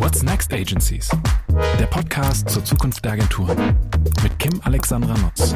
What's Next Agencies? Der Podcast zur Zukunft der Agenturen mit Kim Alexandra Nutz.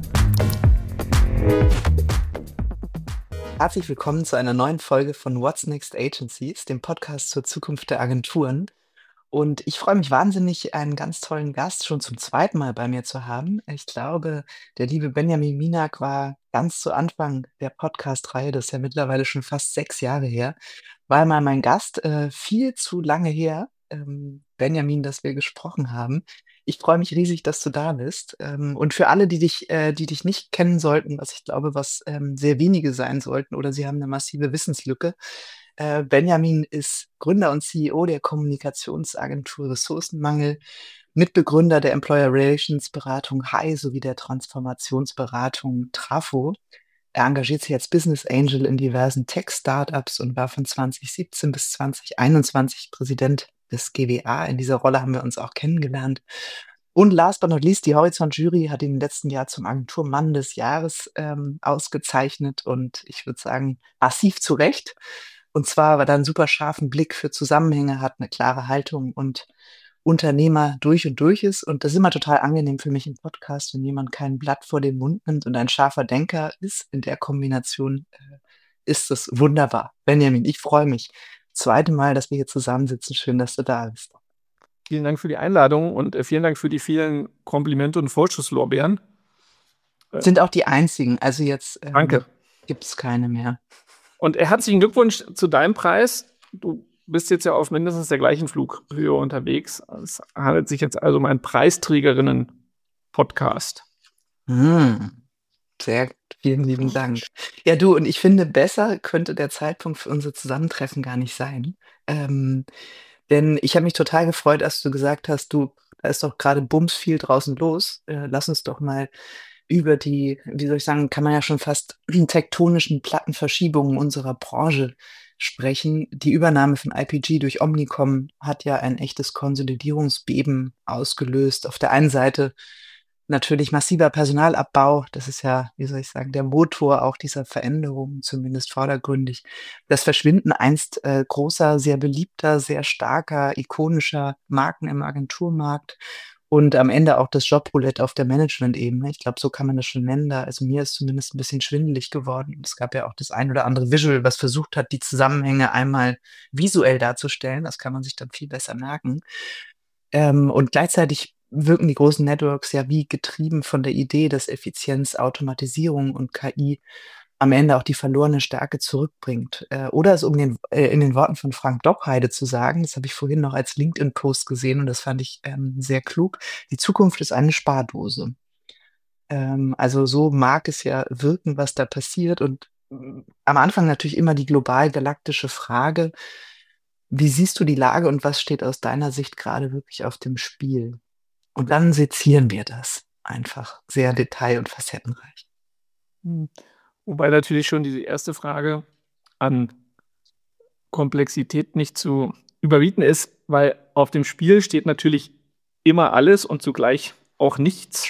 Herzlich willkommen zu einer neuen Folge von What's Next Agencies, dem Podcast zur Zukunft der Agenturen. Und ich freue mich wahnsinnig, einen ganz tollen Gast schon zum zweiten Mal bei mir zu haben. Ich glaube, der liebe Benjamin Minak war ganz zu Anfang der Podcast-Reihe, das ist ja mittlerweile schon fast 6 Jahre her, war mal mein Gast, viel zu lange her, Benjamin, dass wir gesprochen haben. Ich freue mich riesig, dass du da bist. Und für alle, die dich nicht kennen sollten, was ich glaube, was sehr wenige sein sollten, oder sie haben eine massive Wissenslücke. Benjamin ist Gründer und CEO der Kommunikationsagentur Ressourcenmangel, Mitbegründer der Employer Relations Beratung HAI sowie der Transformationsberatung Trafo. Er engagiert sich als Business Angel in diversen Tech-Startups und war von 2017 bis 2021 Präsident des GWA. In dieser Rolle haben wir uns auch kennengelernt. Und last but not least, die Horizont-Jury hat ihn im letzten Jahr zum Agenturmann des Jahres ausgezeichnet und ich würde sagen, massiv zu Recht. Und zwar, weil er einen super scharfen Blick für Zusammenhänge hat, eine klare Haltung und Unternehmer durch und durch ist. Und das ist immer total angenehm für mich im Podcast, wenn jemand kein Blatt vor den Mund nimmt und ein scharfer Denker ist. In der Kombination ist es wunderbar. Benjamin, ich freue mich. Zweite Mal, dass wir hier zusammensitzen. Schön, dass du da bist. Vielen Dank für die Einladung und vielen Dank für die vielen Komplimente und Vorschusslorbeeren. Sind auch die einzigen. Also jetzt Danke. Gibt es keine mehr. Und herzlichen Glückwunsch zu deinem Preis. Du bist jetzt ja auf mindestens der gleichen Flughöhe unterwegs. Es handelt sich jetzt also um einen Preisträgerinnen-Podcast. Sehr gut. Vielen lieben Dank. Ja, du, und ich finde, besser könnte der Zeitpunkt für unser Zusammentreffen gar nicht sein. Denn ich habe mich total gefreut, als du gesagt hast, da ist doch gerade bums viel draußen los. Lass uns doch mal über die, wie soll ich sagen, kann man ja schon fast tektonischen Plattenverschiebungen unserer Branche sprechen. Die Übernahme von IPG durch Omnicom hat ja ein echtes Konsolidierungsbeben ausgelöst. Auf der einen Seite natürlich massiver Personalabbau. Das ist ja, wie soll ich sagen, der Motor auch dieser Veränderungen, zumindest vordergründig. Das Verschwinden einst großer, sehr beliebter, sehr starker, ikonischer Marken im Agenturmarkt. Und am Ende auch das Jobroulette auf der Management-Ebene. Ich glaube, so kann man das schon nennen. Also mir ist zumindest ein bisschen schwindelig geworden. Es gab ja auch das ein oder andere Visual, was versucht hat, die Zusammenhänge einmal visuell darzustellen. Das kann man sich dann viel besser merken. Und gleichzeitig wirken die großen Networks ja wie getrieben von der Idee, dass Effizienz, Automatisierung und KI am Ende auch die verlorene Stärke zurückbringt. Oder es in den Worten von Frank Doppheide zu sagen, das habe ich vorhin noch als LinkedIn-Post gesehen und das fand ich sehr klug, die Zukunft ist eine Spardose. Also so mag es ja wirken, was da passiert. Und am Anfang natürlich immer die global-galaktische Frage, wie siehst du die Lage und was steht aus deiner Sicht gerade wirklich auf dem Spiel? Und dann sezieren wir das einfach sehr detail- und facettenreich. Wobei natürlich schon diese erste Frage an Komplexität nicht zu überbieten ist, weil auf dem Spiel steht natürlich immer alles und zugleich auch nichts.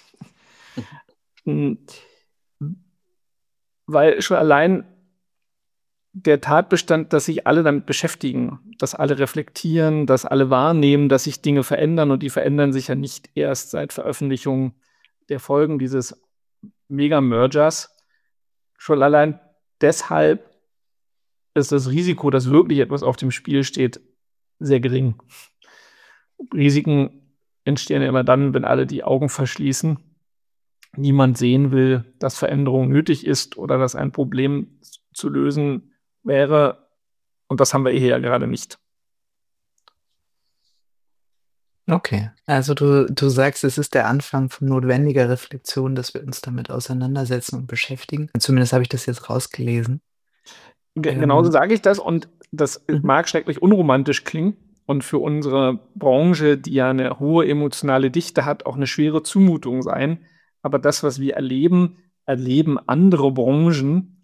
Weil schon allein der Tatbestand, dass sich alle damit beschäftigen, dass alle reflektieren, dass alle wahrnehmen, dass sich Dinge verändern und die verändern sich ja nicht erst seit Veröffentlichung der Folgen dieses Mega-Mergers. Schon allein deshalb ist das Risiko, dass wirklich etwas auf dem Spiel steht, sehr gering. Risiken entstehen ja immer dann, wenn alle die Augen verschließen. Niemand sehen will, dass Veränderung nötig ist oder dass ein Problem zu lösen wäre. Und das haben wir hier ja gerade nicht. Okay, also du sagst, es ist der Anfang von notwendiger Reflexion, dass wir uns damit auseinandersetzen und beschäftigen. Zumindest habe ich das jetzt rausgelesen. Genauso sage ich das und das mag schrecklich unromantisch klingen und für unsere Branche, die ja eine hohe emotionale Dichte hat, auch eine schwere Zumutung sein. Aber das, was wir erleben, erlebten andere Branchen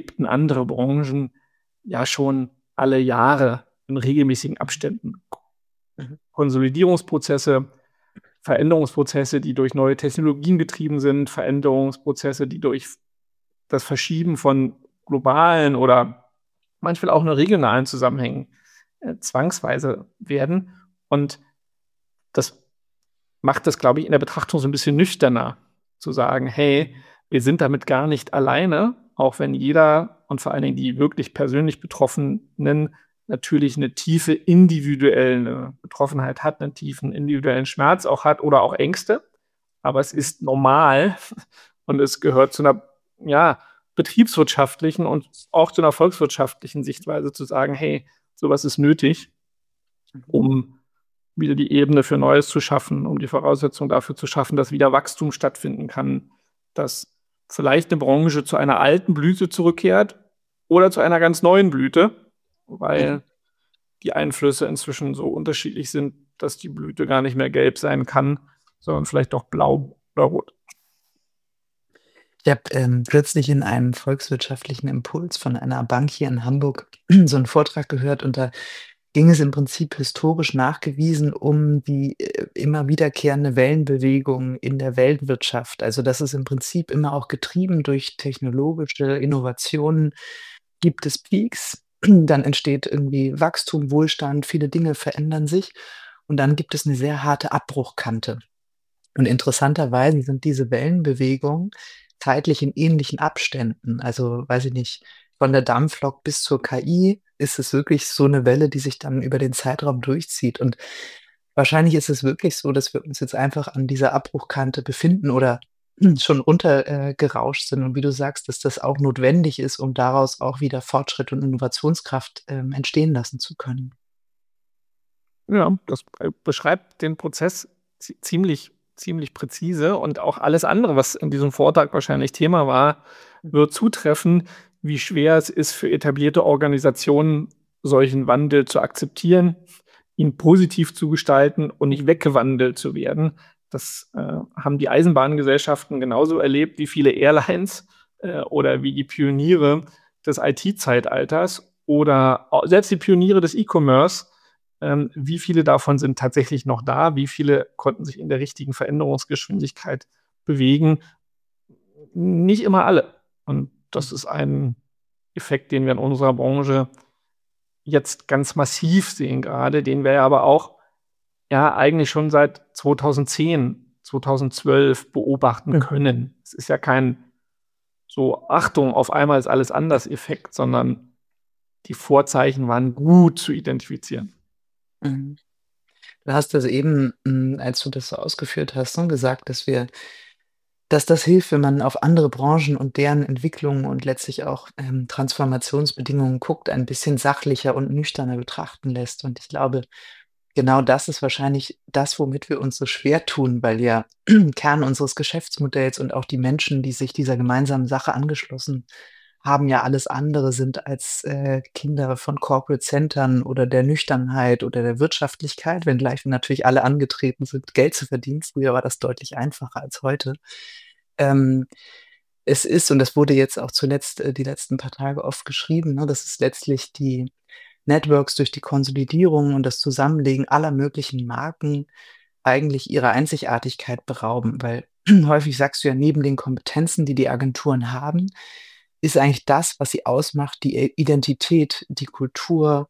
ja schon alle Jahre in regelmäßigen Abständen. Konsolidierungsprozesse, Veränderungsprozesse, die durch neue Technologien getrieben sind, Veränderungsprozesse, die durch das Verschieben von globalen oder manchmal auch nur regionalen Zusammenhängen zwangsweise werden. Und das macht das, glaube ich, in der Betrachtung so ein bisschen nüchterner, zu sagen, hey, wir sind damit gar nicht alleine, auch wenn jeder und vor allen Dingen die wirklich persönlich Betroffenen natürlich eine tiefe individuelle Betroffenheit hat, einen tiefen individuellen Schmerz auch hat oder auch Ängste. Aber es ist normal und es gehört zu einer, ja, betriebswirtschaftlichen und auch zu einer volkswirtschaftlichen Sichtweise zu sagen, hey, sowas ist nötig, um wieder die Ebene für Neues zu schaffen, um die Voraussetzung dafür zu schaffen, dass wieder Wachstum stattfinden kann, dass vielleicht eine Branche zu einer alten Blüte zurückkehrt oder zu einer ganz neuen Blüte, weil die Einflüsse inzwischen so unterschiedlich sind, dass die Blüte gar nicht mehr gelb sein kann, sondern vielleicht auch blau oder rot. Ich habe kürzlich in einem volkswirtschaftlichen Impuls von einer Bank hier in Hamburg so einen Vortrag gehört und da ging es im Prinzip historisch nachgewiesen um die immer wiederkehrende Wellenbewegung in der Weltwirtschaft. Also, dass es im Prinzip immer auch getrieben durch technologische Innovationen gibt es Peaks, dann entsteht irgendwie Wachstum, Wohlstand, viele Dinge verändern sich und dann gibt es eine sehr harte Abbruchkante. Und interessanterweise sind diese Wellenbewegungen zeitlich in ähnlichen Abständen. Also, weiß ich nicht, von der Dampflok bis zur KI ist es wirklich so 'ne Welle, die sich dann über den Zeitraum durchzieht. Und wahrscheinlich ist es wirklich so, dass wir uns jetzt einfach an dieser Abbruchkante befinden oder schon runter gerauscht sind und wie du sagst, dass das auch notwendig ist, um daraus auch wieder Fortschritt und Innovationskraft, entstehen lassen zu können. Ja, das beschreibt den Prozess ziemlich präzise und auch alles andere, was in diesem Vortrag wahrscheinlich Thema war, wird zutreffen, wie schwer es ist für etablierte Organisationen, solchen Wandel zu akzeptieren, ihn positiv zu gestalten und nicht weggewandelt zu werden. Das haben die Eisenbahngesellschaften genauso erlebt wie viele Airlines oder wie die Pioniere des IT-Zeitalters oder selbst die Pioniere des E-Commerce. Wie viele davon sind tatsächlich noch da? Wie viele konnten sich in der richtigen Veränderungsgeschwindigkeit bewegen? Nicht immer alle. Und das ist ein Effekt, den wir in unserer Branche jetzt ganz massiv sehen gerade, den wir ja aber auch eigentlich schon seit 2010, 2012 beobachten können. Es ist ja kein so Achtung, auf einmal ist alles anders Effekt, sondern die Vorzeichen waren gut zu identifizieren. Mhm. Du hast also eben, als du das so ausgeführt hast, ne, gesagt, dass das hilft, wenn man auf andere Branchen und deren Entwicklungen und letztlich auch, Transformationsbedingungen guckt, ein bisschen sachlicher und nüchterner betrachten lässt. Und ich glaube, genau das ist wahrscheinlich das, womit wir uns so schwer tun, weil ja Kern unseres Geschäftsmodells und auch die Menschen, die sich dieser gemeinsamen Sache angeschlossen haben, ja alles andere sind als, Kinder von Corporate Centern oder der Nüchternheit oder der Wirtschaftlichkeit, wenngleich wir natürlich alle angetreten sind, Geld zu verdienen. Früher war das deutlich einfacher als heute. Ähm, Es ist und das wurde jetzt auch zuletzt, die letzten paar Tage oft geschrieben, ne, dass es letztlich die Networks durch die Konsolidierung und das Zusammenlegen aller möglichen Marken eigentlich ihrer Einzigartigkeit berauben, weil häufig sagst du ja, neben den Kompetenzen, die die Agenturen haben, ist eigentlich das, was sie ausmacht, die Identität, die Kultur,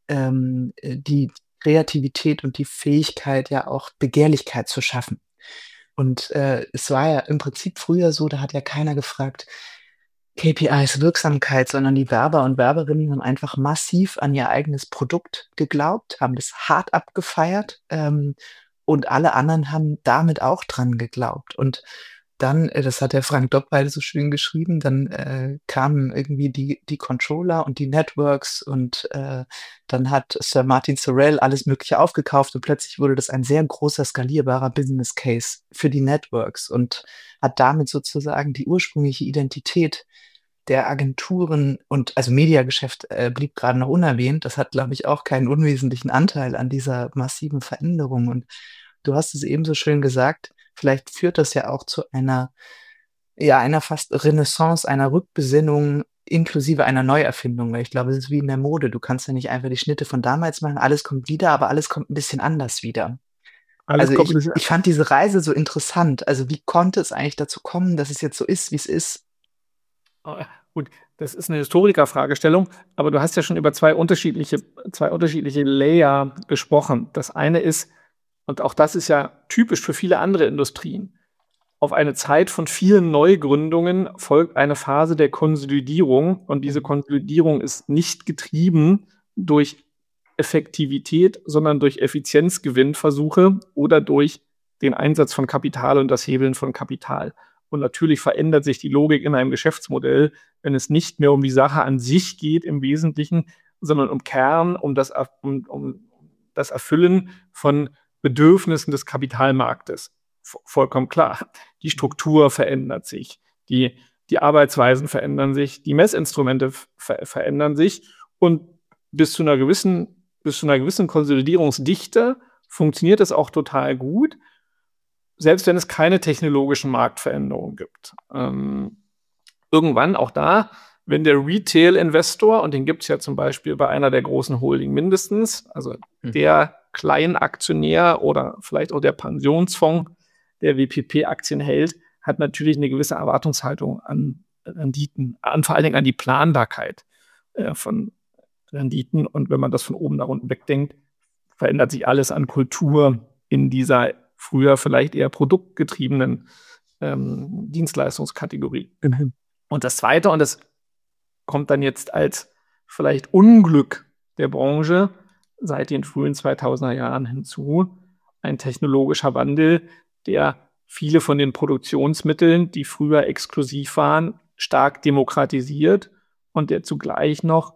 die Kreativität und die Fähigkeit, ja auch Begehrlichkeit zu schaffen. Und, es war ja im Prinzip früher so, da hat ja keiner gefragt: KPIs, Wirksamkeit, sondern die Werber und Werberinnen haben einfach massiv an ihr eigenes Produkt geglaubt, haben das hart abgefeiert, und alle anderen haben damit auch dran geglaubt. Und dann, das hat der Frank Doppel so schön geschrieben, dann, kamen irgendwie die Controller und die Networks und, dann hat Sir Martin Sorrell alles Mögliche aufgekauft und plötzlich wurde das ein sehr großer skalierbarer Business Case für die Networks und hat damit sozusagen die ursprüngliche Identität der Agenturen und also Mediageschäft, blieb gerade noch unerwähnt. Das hat, glaube ich, auch keinen unwesentlichen Anteil an dieser massiven Veränderung. Und du hast es eben so schön gesagt, vielleicht führt das ja auch zu einer fast Renaissance, einer Rückbesinnung inklusive einer Neuerfindung, weil ich glaube, es ist wie in der Mode. Du kannst ja nicht einfach die Schnitte von damals machen, alles kommt wieder, aber alles kommt 'n bisschen anders wieder. Alles Also, kommt ich fand diese Reise so interessant. Also, wie konnte es eigentlich dazu kommen, dass es jetzt so ist, wie es ist? Gut, das ist eine Historikerfragestellung, aber du hast ja schon über zwei unterschiedliche Layer gesprochen. Das eine ist, und auch das ist ja typisch für viele andere Industrien, auf eine Zeit von vielen Neugründungen folgt eine Phase der Konsolidierung, und diese Konsolidierung ist nicht getrieben durch Effektivität, sondern durch Effizienzgewinnversuche oder durch den Einsatz von Kapital und das Hebeln von Kapital. Und natürlich verändert sich die Logik in einem Geschäftsmodell, wenn es nicht mehr um die Sache an sich geht im Wesentlichen, sondern um Kern, um das Erfüllen von Bedürfnissen des Kapitalmarktes. Vollkommen klar. Die Struktur verändert sich, die Arbeitsweisen verändern sich, die Messinstrumente verändern sich, und bis zu einer gewissen Konsolidierungsdichte funktioniert es auch total gut, selbst wenn es keine technologischen Marktveränderungen gibt. Irgendwann auch da, wenn der Retail-Investor, und den gibt es ja zum Beispiel bei einer der großen Holding mindestens, also der Kleinaktionär oder vielleicht auch der Pensionsfonds, der WPP-Aktien hält, hat natürlich eine gewisse Erwartungshaltung an Renditen, vor allen Dingen an die Planbarkeit von Renditen. Und wenn man das von oben nach unten wegdenkt, verändert sich alles an Kultur in dieser früher vielleicht eher produktgetriebenen Dienstleistungskategorie. Und das Zweite, und das kommt dann jetzt als vielleicht Unglück der Branche seit den frühen 2000er Jahren hinzu, ein technologischer Wandel, der viele von den Produktionsmitteln, die früher exklusiv waren, stark demokratisiert und der zugleich noch,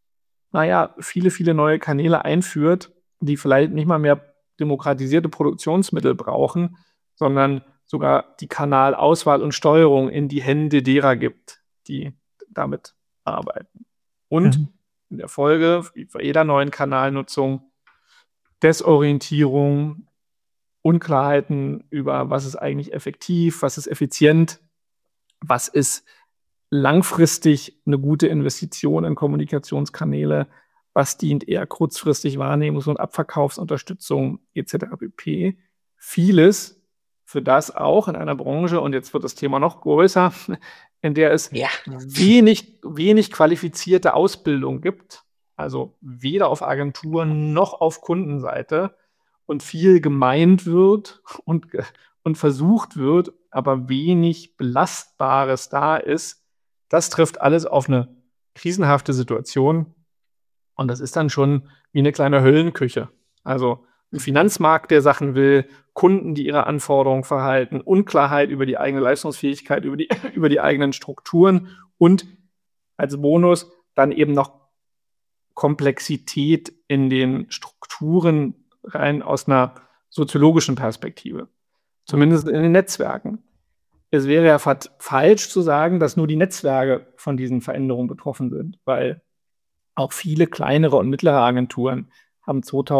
viele neue Kanäle einführt, die vielleicht nicht mal mehr demokratisierte Produktionsmittel brauchen, sondern sogar die Kanalauswahl und Steuerung in die Hände derer gibt, die damit arbeiten. Und in der Folge, wie bei jeder neuen Kanalnutzung, Desorientierung, Unklarheiten über, was ist eigentlich effektiv, was ist effizient, was ist langfristig eine gute Investition in Kommunikationskanäle, was dient eher kurzfristig Wahrnehmungs- und Abverkaufsunterstützung etc. pp. Vieles, für das auch in einer Branche, und jetzt wird das Thema noch größer, in der es wenig qualifizierte Ausbildung gibt, also weder auf Agenturen noch auf Kundenseite, und viel gemeint wird und versucht wird, aber wenig Belastbares da ist. Das trifft alles auf eine krisenhafte Situation, und das ist dann schon wie eine kleine Höllenküche. Also ein Finanzmarkt, der Sachen will, Kunden, die ihre Anforderungen verhalten, Unklarheit über die eigene Leistungsfähigkeit, über die eigenen Strukturen und als Bonus dann eben noch Komplexität in den Strukturen rein aus einer soziologischen Perspektive. Zumindest in den Netzwerken. Es wäre ja falsch zu sagen, dass nur die Netzwerke von diesen Veränderungen betroffen sind, weil auch viele kleinere und mittlere Agenturen haben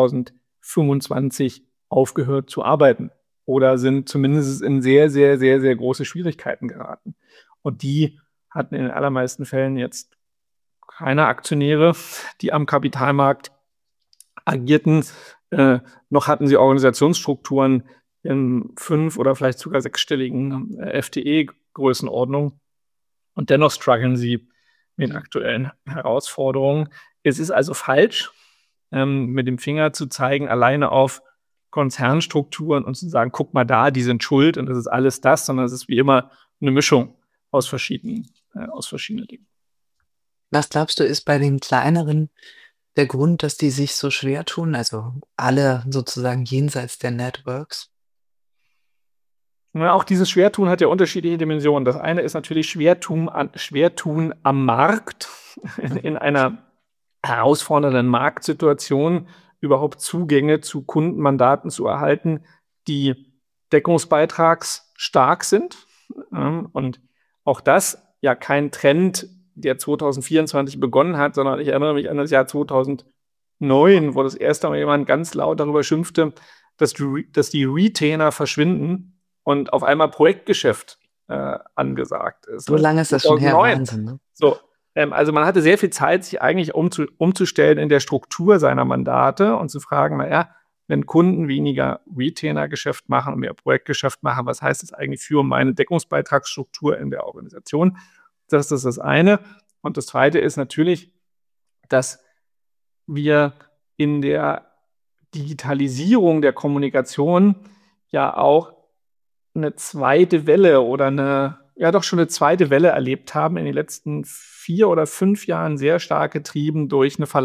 2025 aufgehört zu arbeiten oder sind zumindest in sehr, sehr, sehr, sehr große Schwierigkeiten geraten. Und die hatten in den allermeisten Fällen jetzt keine Aktionäre, die am Kapitalmarkt agierten, noch hatten sie Organisationsstrukturen in 5- oder vielleicht sogar 6-stelligen FTE-Größenordnung. Und dennoch strugglen sie mit den aktuellen Herausforderungen. Es ist also falsch, mit dem Finger zu zeigen, alleine auf Konzernstrukturen und zu sagen, guck mal da, die sind schuld und das ist alles das, sondern es ist wie immer eine Mischung aus verschiedenen Dingen. Was glaubst du, ist bei den kleineren der Grund, dass die sich so schwer tun? Also alle sozusagen jenseits der Networks? Ja, auch dieses Schwertun hat ja unterschiedliche Dimensionen. Das eine ist natürlich Schwertun am Markt, in einer herausfordernden Marktsituation überhaupt Zugänge zu Kundenmandaten zu erhalten, die deckungsbeitragsstark sind. Und auch das ja kein Trend, der 2024 begonnen hat, sondern ich erinnere mich an das Jahr 2009, wo das erste Mal jemand ganz laut darüber schimpfte, dass die Retainer verschwinden und auf einmal Projektgeschäft angesagt ist. So lange ist das schon her, Wahnsinn. Ne? So, also man hatte sehr viel Zeit, sich eigentlich umzustellen in der Struktur seiner Mandate und zu fragen, wenn Kunden weniger Retainer-Geschäft machen und mehr Projektgeschäft machen, was heißt das eigentlich für meine Deckungsbeitragsstruktur in der Organisation? Das ist das eine. Und das zweite ist natürlich, dass wir in der Digitalisierung der Kommunikation ja auch eine zweite Welle oder schon eine zweite Welle erlebt haben in den letzten 4 oder 5 Jahren, sehr stark getrieben durch eine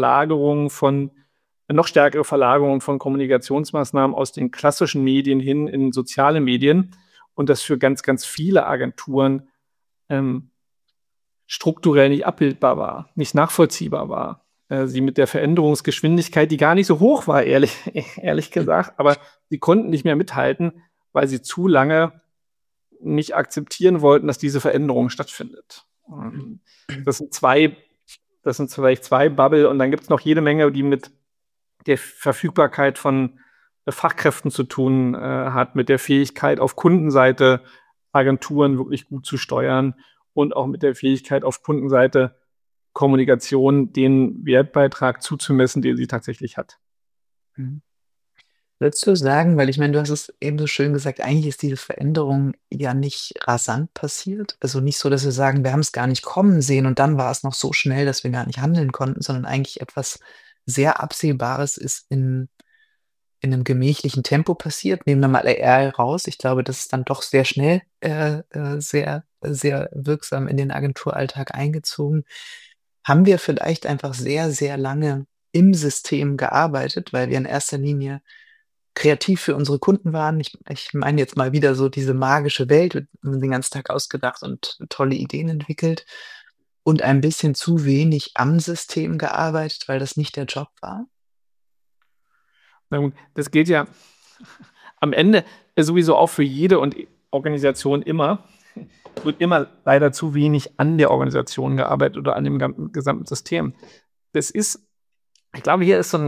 noch stärkere Verlagerung von Kommunikationsmaßnahmen aus den klassischen Medien hin in soziale Medien und das für ganz, ganz viele Agenturen strukturell nicht abbildbar war, nicht nachvollziehbar war. Sie mit der Veränderungsgeschwindigkeit, die gar nicht so hoch war, ehrlich gesagt, aber sie konnten nicht mehr mithalten, weil sie zu lange nicht akzeptieren wollten, dass diese Veränderung stattfindet. Das sind vielleicht zwei Bubble und dann gibt es noch jede Menge, die mit der Verfügbarkeit von Fachkräften zu tun hat, mit der Fähigkeit auf Kundenseite Agenturen wirklich gut zu steuern und auch mit der Fähigkeit auf Kundenseite Kommunikation den Wertbeitrag zuzumessen, den sie tatsächlich hat. Würdest du sagen, weil ich meine, du hast es eben so schön gesagt, eigentlich ist diese Veränderung ja nicht rasant passiert. Also nicht so, dass wir sagen, wir haben es gar nicht kommen sehen und dann war es noch so schnell, dass wir gar nicht handeln konnten, sondern eigentlich etwas sehr Absehbares ist in einem gemächlichen Tempo passiert. Nehmen wir mal AI raus. Ich glaube, das ist dann doch sehr schnell sehr, sehr wirksam in den Agenturalltag eingezogen. Haben wir vielleicht einfach sehr, sehr lange im System gearbeitet, weil wir in erster Linie kreativ für unsere Kunden waren. Ich meine jetzt mal wieder so diese magische Welt, wird den ganzen Tag ausgedacht und tolle Ideen entwickelt und ein bisschen zu wenig am System gearbeitet, weil das nicht der Job war? Na gut, das gilt ja am Ende sowieso auch für jede Organisation immer. Wird immer leider zu wenig an der Organisation gearbeitet oder an dem gesamten System. Ich glaube, hier ist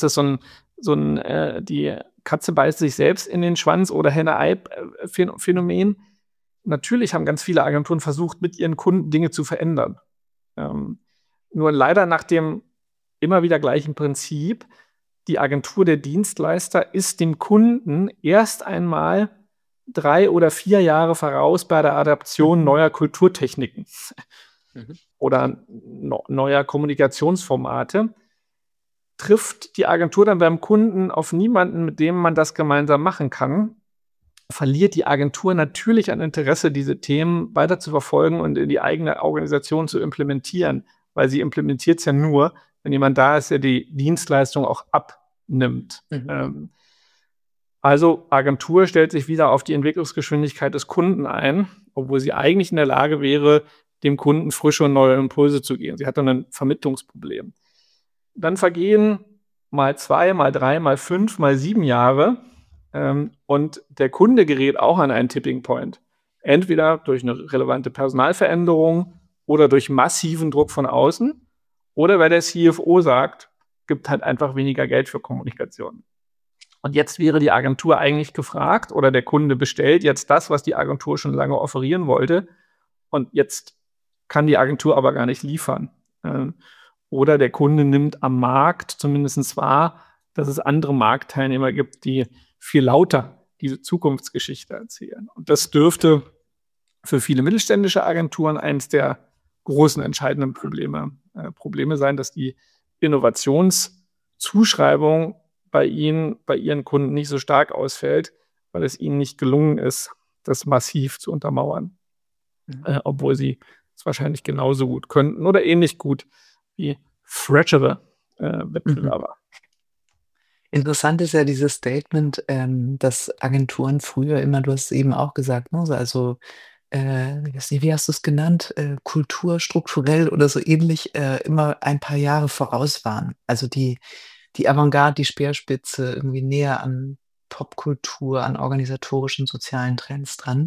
die Katze beißt sich selbst in den Schwanz oder Henne-Ei-Phänomen. Natürlich haben ganz viele Agenturen versucht, mit ihren Kunden Dinge zu verändern. Nur leider nach dem immer wieder gleichen Prinzip, die Agentur der Dienstleister ist dem Kunden erst einmal 3 oder 4 Jahre voraus bei der Adaption neuer Kulturtechniken oder neuer Kommunikationsformate. Trifft die Agentur dann beim Kunden auf niemanden, mit dem man das gemeinsam machen kann, verliert die Agentur natürlich an Interesse, diese Themen weiter zu verfolgen und in die eigene Organisation zu implementieren, weil sie implementiert es ja nur, wenn jemand da ist, der die Dienstleistung auch abnimmt. Also Agentur stellt sich wieder auf die Entwicklungsgeschwindigkeit des Kunden ein, obwohl sie eigentlich in der Lage wäre, dem Kunden frische und neue Impulse zu geben. Sie hat dann ein Vermittlungsproblem. Dann vergehen mal 2, mal 3, mal 5, mal 7 Jahre und der Kunde gerät auch an einen Tipping Point. Entweder durch eine relevante Personalveränderung oder durch massiven Druck von außen oder weil der CFO sagt, gibt halt einfach weniger Geld für Kommunikation. Und jetzt wäre die Agentur eigentlich gefragt oder der Kunde bestellt jetzt das, was die Agentur schon lange offerieren wollte und jetzt kann die Agentur aber gar nicht liefern. Oder der Kunde nimmt am Markt zumindest wahr, dass es andere Marktteilnehmer gibt, die viel lauter diese Zukunftsgeschichte erzählen. Und das dürfte für viele mittelständische Agenturen eines der großen entscheidenden Probleme sein, dass die Innovationszuschreibung bei ihren Kunden nicht so stark ausfällt, weil es ihnen nicht gelungen ist, das massiv zu untermauern. Obwohl sie es wahrscheinlich genauso gut könnten oder ähnlich gut wie fragile Wettbewerber. Interessant ist ja dieses Statement, dass Agenturen früher immer, du hast es eben auch gesagt, ne, also wie hast du es genannt, kulturstrukturell oder so ähnlich, immer ein paar Jahre voraus waren. Also die Avantgarde, die Speerspitze irgendwie näher an Popkultur, an organisatorischen, sozialen Trends dran.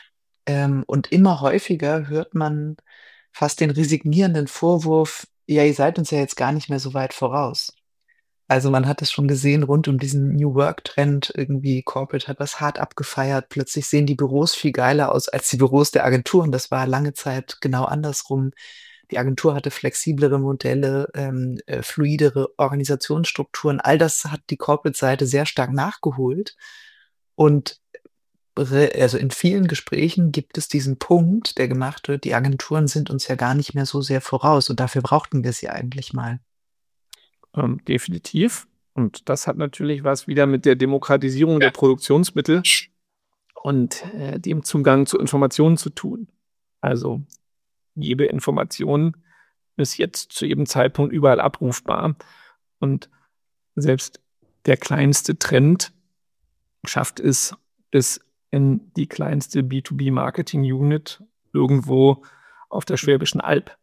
Und immer häufiger hört man fast den resignierenden Vorwurf: „Ja, ihr seid uns ja jetzt gar nicht mehr so weit voraus.“ Also, man hat es schon gesehen rund um diesen New Work-Trend irgendwie. Corporate hat das hart abgefeiert. Plötzlich sehen die Büros viel geiler aus als die Büros der Agenturen. Das war lange Zeit genau andersrum. Die Agentur hatte flexiblere Modelle, fluidere Organisationsstrukturen. All das hat die Corporate-Seite sehr stark nachgeholt. Und also in vielen Gesprächen gibt es diesen Punkt, der gemacht wird, die Agenturen sind uns ja gar nicht mehr so sehr voraus und dafür brauchten wir sie eigentlich mal. Definitiv. Und das hat natürlich was wieder mit der Demokratisierung der Produktionsmittel und dem Zugang zu Informationen zu tun. Also jede Information ist jetzt zu jedem Zeitpunkt überall abrufbar. Und selbst der kleinste Trend schafft es bis in die kleinste B2B-Marketing-Unit irgendwo auf der Schwäbischen Alb.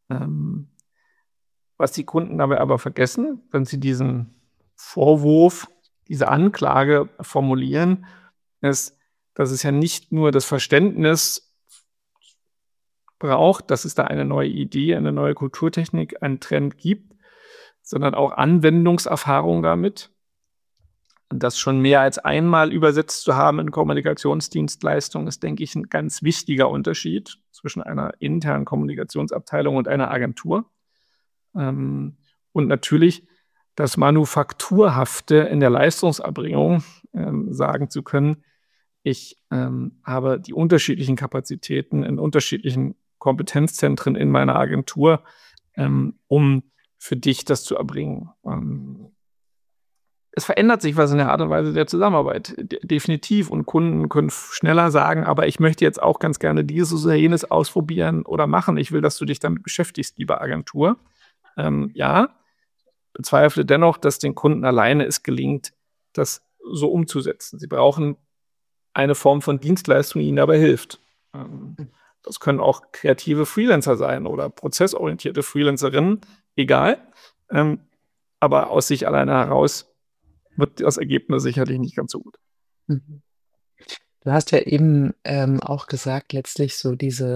Was die Kunden dabei aber vergessen, wenn sie diesen Vorwurf, diese Anklage formulieren, ist, dass es ja nicht nur das Verständnis braucht, dass es da eine neue Idee, eine neue Kulturtechnik, einen Trend gibt, sondern auch Anwendungserfahrung damit. Und das schon mehr als einmal übersetzt zu haben in Kommunikationsdienstleistungen ist, denke ich, ein ganz wichtiger Unterschied zwischen einer internen Kommunikationsabteilung und einer Agentur. Und natürlich das Manufakturhafte in der Leistungserbringung sagen zu können, ich habe die unterschiedlichen Kapazitäten in unterschiedlichen Kompetenzzentren in meiner Agentur, um für dich das zu erbringen. Es verändert sich was in der Art und Weise der Zusammenarbeit, definitiv. Und Kunden können schneller sagen, aber ich möchte jetzt auch ganz gerne dieses oder jenes ausprobieren oder machen. Ich will, dass du dich damit beschäftigst, liebe Agentur. Ja, bezweifle dennoch, dass den Kunden alleine es gelingt, das so umzusetzen. Sie brauchen eine Form von Dienstleistung, die ihnen dabei hilft. Das können auch kreative Freelancer sein oder prozessorientierte Freelancerinnen, egal. Aber aus sich alleine heraus wird das Ergebnis sicherlich nicht ganz so gut. Mhm. Du hast ja eben auch gesagt, letztlich so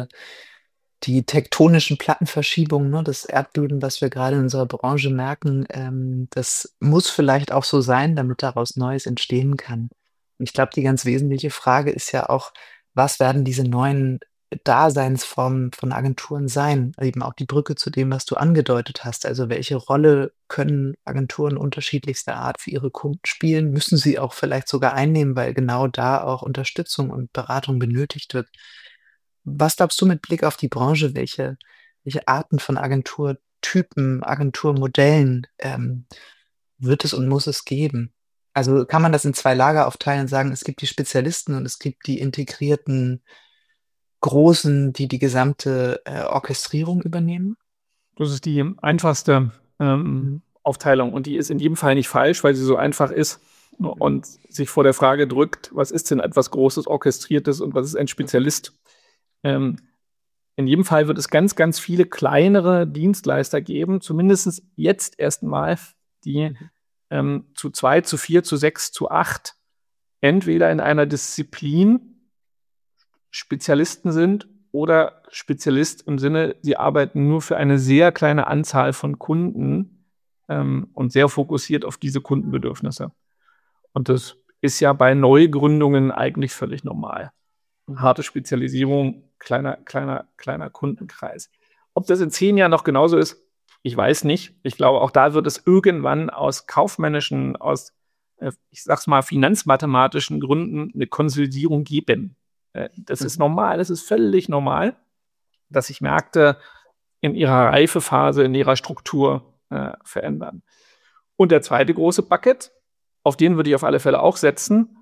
die tektonischen Plattenverschiebungen, ne, das Erdbeben, was wir gerade in unserer Branche merken, das muss vielleicht auch so sein, damit daraus Neues entstehen kann. Und ich glaube, die ganz wesentliche Frage ist ja auch, was werden diese neuen Daseinsformen von Agenturen sein? Eben auch die Brücke zu dem, was du angedeutet hast. Also welche Rolle können Agenturen unterschiedlichster Art für ihre Kunden spielen? Müssen sie auch vielleicht sogar einnehmen, weil genau da auch Unterstützung und Beratung benötigt wird? Was glaubst du mit Blick auf die Branche, welche Arten von Agenturtypen, Agenturmodellen wird es und muss es geben? Also kann man das in zwei Lager aufteilen und sagen, es gibt die Spezialisten und es gibt die integrierten Großen, die die gesamte Orchestrierung übernehmen? Das ist die einfachste Aufteilung und die ist in jedem Fall nicht falsch, weil sie so einfach ist und sich vor der Frage drückt, was ist denn etwas Großes, Orchestriertes und was ist ein Spezialist? In jedem Fall wird es ganz, ganz viele kleinere Dienstleister geben, zumindest jetzt erstmal, die zu 2, zu 4, zu 6, zu 8 entweder in einer Disziplin Spezialisten sind oder Spezialist im Sinne, sie arbeiten nur für eine sehr kleine Anzahl von Kunden und sehr fokussiert auf diese Kundenbedürfnisse. Und das ist ja bei Neugründungen eigentlich völlig normal. Harte Spezialisierung, kleiner Kundenkreis. Ob das in 10 Jahren noch genauso ist, ich weiß nicht. Ich glaube, auch da wird es irgendwann aus kaufmännischen, ich sag's mal, finanzmathematischen Gründen eine Konsolidierung geben. Das ist normal, das ist völlig normal, dass sich Märkte in ihrer Reifephase, in ihrer Struktur verändern. Und der zweite große Bucket, auf den würde ich auf alle Fälle auch setzen,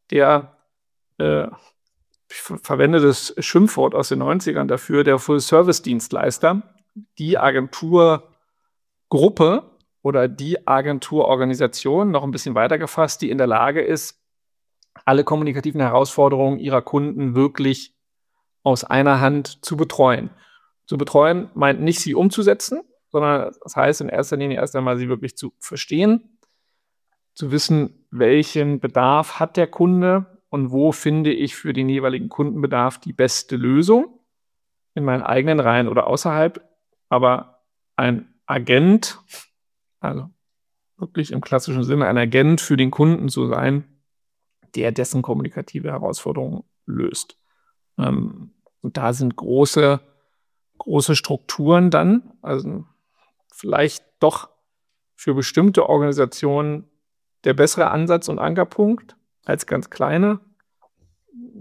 ich verwende das Schimpfwort aus den 90ern dafür, der Full-Service-Dienstleister, die Agenturgruppe oder die Agenturorganisation, noch ein bisschen weiter gefasst, die in der Lage ist, alle kommunikativen Herausforderungen ihrer Kunden wirklich aus einer Hand zu betreuen. Zu betreuen meint nicht, sie umzusetzen, sondern das heißt in erster Linie erst einmal, sie wirklich zu verstehen, zu wissen, welchen Bedarf hat der Kunde und wo finde ich für den jeweiligen Kundenbedarf die beste Lösung in meinen eigenen Reihen oder außerhalb. Aber ein Agent, also wirklich im klassischen Sinne ein Agent für den Kunden zu sein, der dessen kommunikative Herausforderungen löst. Und da sind große Strukturen dann, also vielleicht doch für bestimmte Organisationen der bessere Ansatz und Ankerpunkt als ganz kleine.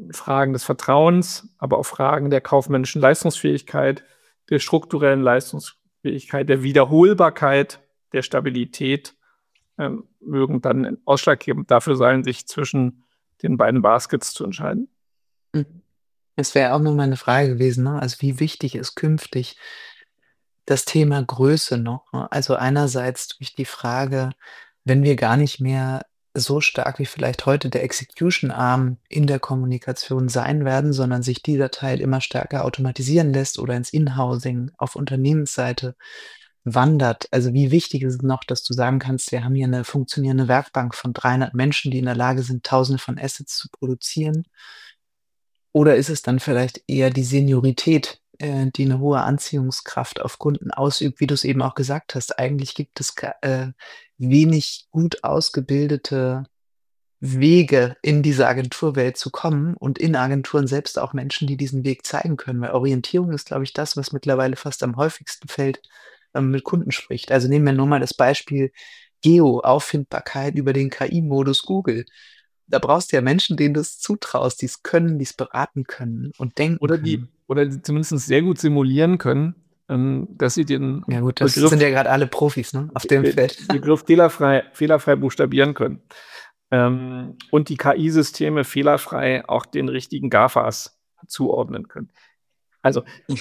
Fragen des Vertrauens, aber auch Fragen der kaufmännischen Leistungsfähigkeit, der strukturellen Leistungsfähigkeit, der Wiederholbarkeit, der Stabilität mögen dann ausschlaggebend dafür sein, sich zwischen den beiden Baskets zu entscheiden. Das wäre auch noch mal 'ne Frage gewesen, ne? Also, wie wichtig ist künftig das Thema Größe noch, ne? Also, einerseits durch die Frage, wenn wir gar nicht mehr so stark wie vielleicht heute der Execution-Arm in der Kommunikation sein werden, sondern sich dieser Teil immer stärker automatisieren lässt oder ins Inhousing auf Unternehmensseite wandert. Also, wie wichtig ist es noch, dass du sagen kannst: „Wir haben hier 'ne funktionierende Werkbank von 300 Menschen, die in der Lage sind, Tausende von Assets zu produzieren?“ Oder ist es dann vielleicht eher die Seniorität, die 'ne hohe Anziehungskraft auf Kunden ausübt, wie du's eben auch gesagt hast? Eigentlich gibt es wenig gut ausgebildete Wege, in diese Agenturwelt zu kommen und in Agenturen selbst auch Menschen, die diesen Weg zeigen können, weil Orientierung ist, glaube ich, das, was mittlerweile fast am häufigsten fällt, wenn man mit Kunden spricht. Also, nehmen wir nur mal das Beispiel Geo-Auffindbarkeit über den KI-Modus Google. Da brauchst du ja Menschen, denen du's zutraust, die's können, die's beraten können und denken Oder die können. zumindest sehr gut simulieren können, dass sie den Ja gut, das Begriff sind ja grad alle Profis, ne, auf dem Feld. Begriff fehlerfrei buchstabieren können. Und die KI-Systeme fehlerfrei auch den richtigen GAFAs zuordnen können. Also,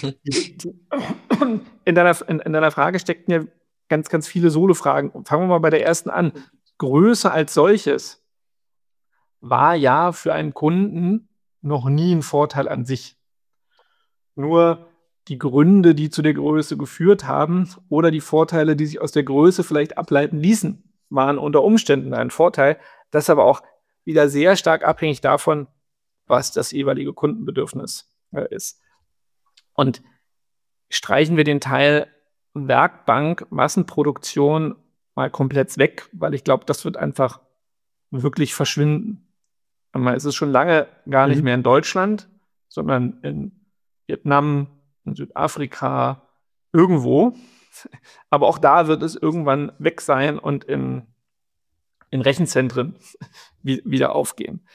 in deiner Frage steckten ja ganz, ganz viele Solo-Fragen. Fangen wir mal bei der ersten an. Größe als solches war ja für einen Kunden noch nie 'n Vorteil an sich. Nur die Gründe, die zu der Größe geführt haben oder die Vorteile, die sich aus der Größe vielleicht ableiten ließen, waren unter Umständen ein Vorteil. Das ist aber auch wieder sehr stark abhängig davon, was das jeweilige Kundenbedürfnis ist. Und streichen wir den Teil Werkbank, Massenproduktion mal komplett weg, weil ich glaube, das wird einfach wirklich verschwinden. Es ist schon lange gar nicht mehr in Deutschland, sondern in Vietnam, in Südafrika, irgendwo. Aber auch da wird es irgendwann weg sein und in Rechenzentren wieder aufgehen.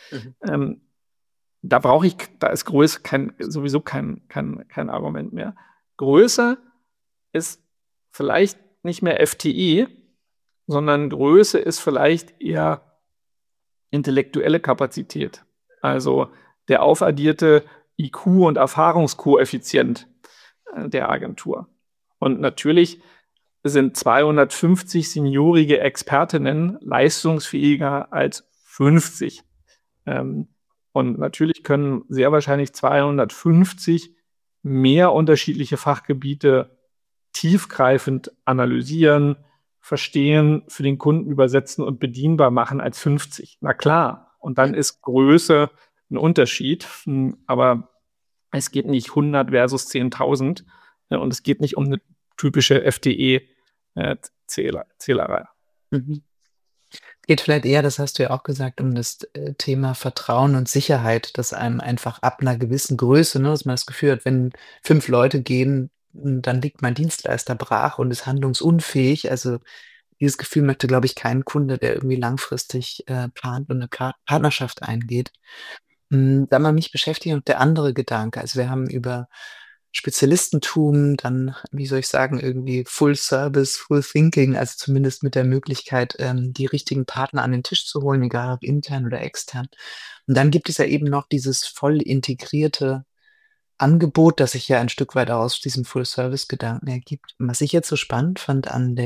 Da ist Größe sowieso kein Argument mehr. Größe ist vielleicht nicht mehr FTE, sondern Größe ist vielleicht eher intellektuelle Kapazität. Also der aufaddierte IQ und Erfahrungskoeffizient der Agentur. Und natürlich sind 250 seniorige Expertinnen leistungsfähiger als 50. Und natürlich können sehr wahrscheinlich 250 mehr unterschiedliche Fachgebiete tiefgreifend analysieren, verstehen, für den Kunden übersetzen und bedienbar machen als 50. Na klar. Und dann ist Größe ein Unterschied. Aber es geht nicht 100 versus 10.000. Und es geht nicht um eine typische FTE-Zählerei. Es geht vielleicht eher, das hast du ja auch gesagt, um das Thema Vertrauen und Sicherheit, dass einem einfach ab einer gewissen Größe, ne, dass man das Gefühl hat, wenn 5 Leute gehen, dann liegt mein Dienstleister brach und ist handlungsunfähig. Also, dieses Gefühl möchte, glaube ich, kein Kunde, der irgendwie langfristig plant und eine Partnerschaft eingeht. Da mal mich beschäftigt noch der andere Gedanke. Also, wir haben über Spezialistentum, dann, wie soll ich sagen, irgendwie Full Service, Full Thinking, also zumindest mit der Möglichkeit, die richtigen Partner an den Tisch zu holen, egal ob intern oder extern. Und dann gibt es ja eben noch dieses voll integrierte Angebot, das sich ja ein Stück weit aus diesem Full-Service-Gedanken ergibt. Und was ich jetzt so spannend fand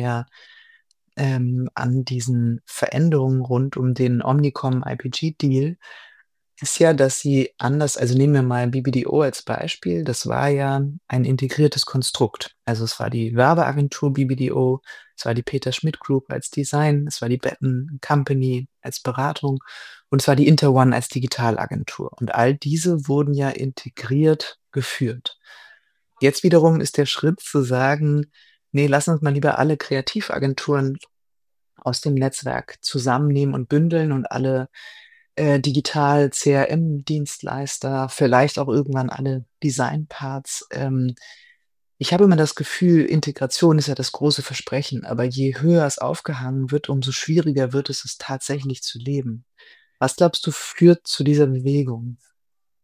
an diesen Veränderungen rund um den Omnicom-IPG-Deal, ist ja, dass sie anders, also nehmen wir mal BBDO als Beispiel, das war ja ein integriertes Konstrukt. Also, es war die Werbeagentur BBDO, es war die Peter Schmidt Group als Design, es war die Batten Company als Beratung und es war die Interone als Digitalagentur. Und all diese wurden ja integriert geführt. Jetzt wiederum ist der Schritt zu sagen: „Ne, lass uns mal lieber alle Kreativagenturen aus dem Netzwerk zusammennehmen und bündeln und alle Digital-CRM-Dienstleister, vielleicht auch irgendwann alle Design-Parts.“ Ich habe immer das Gefühl, Integration ist ja das große Versprechen, aber je höher es aufgehangen wird, umso schwieriger wird es, es tatsächlich zu leben. Was glaubst du, führt zu dieser Bewegung?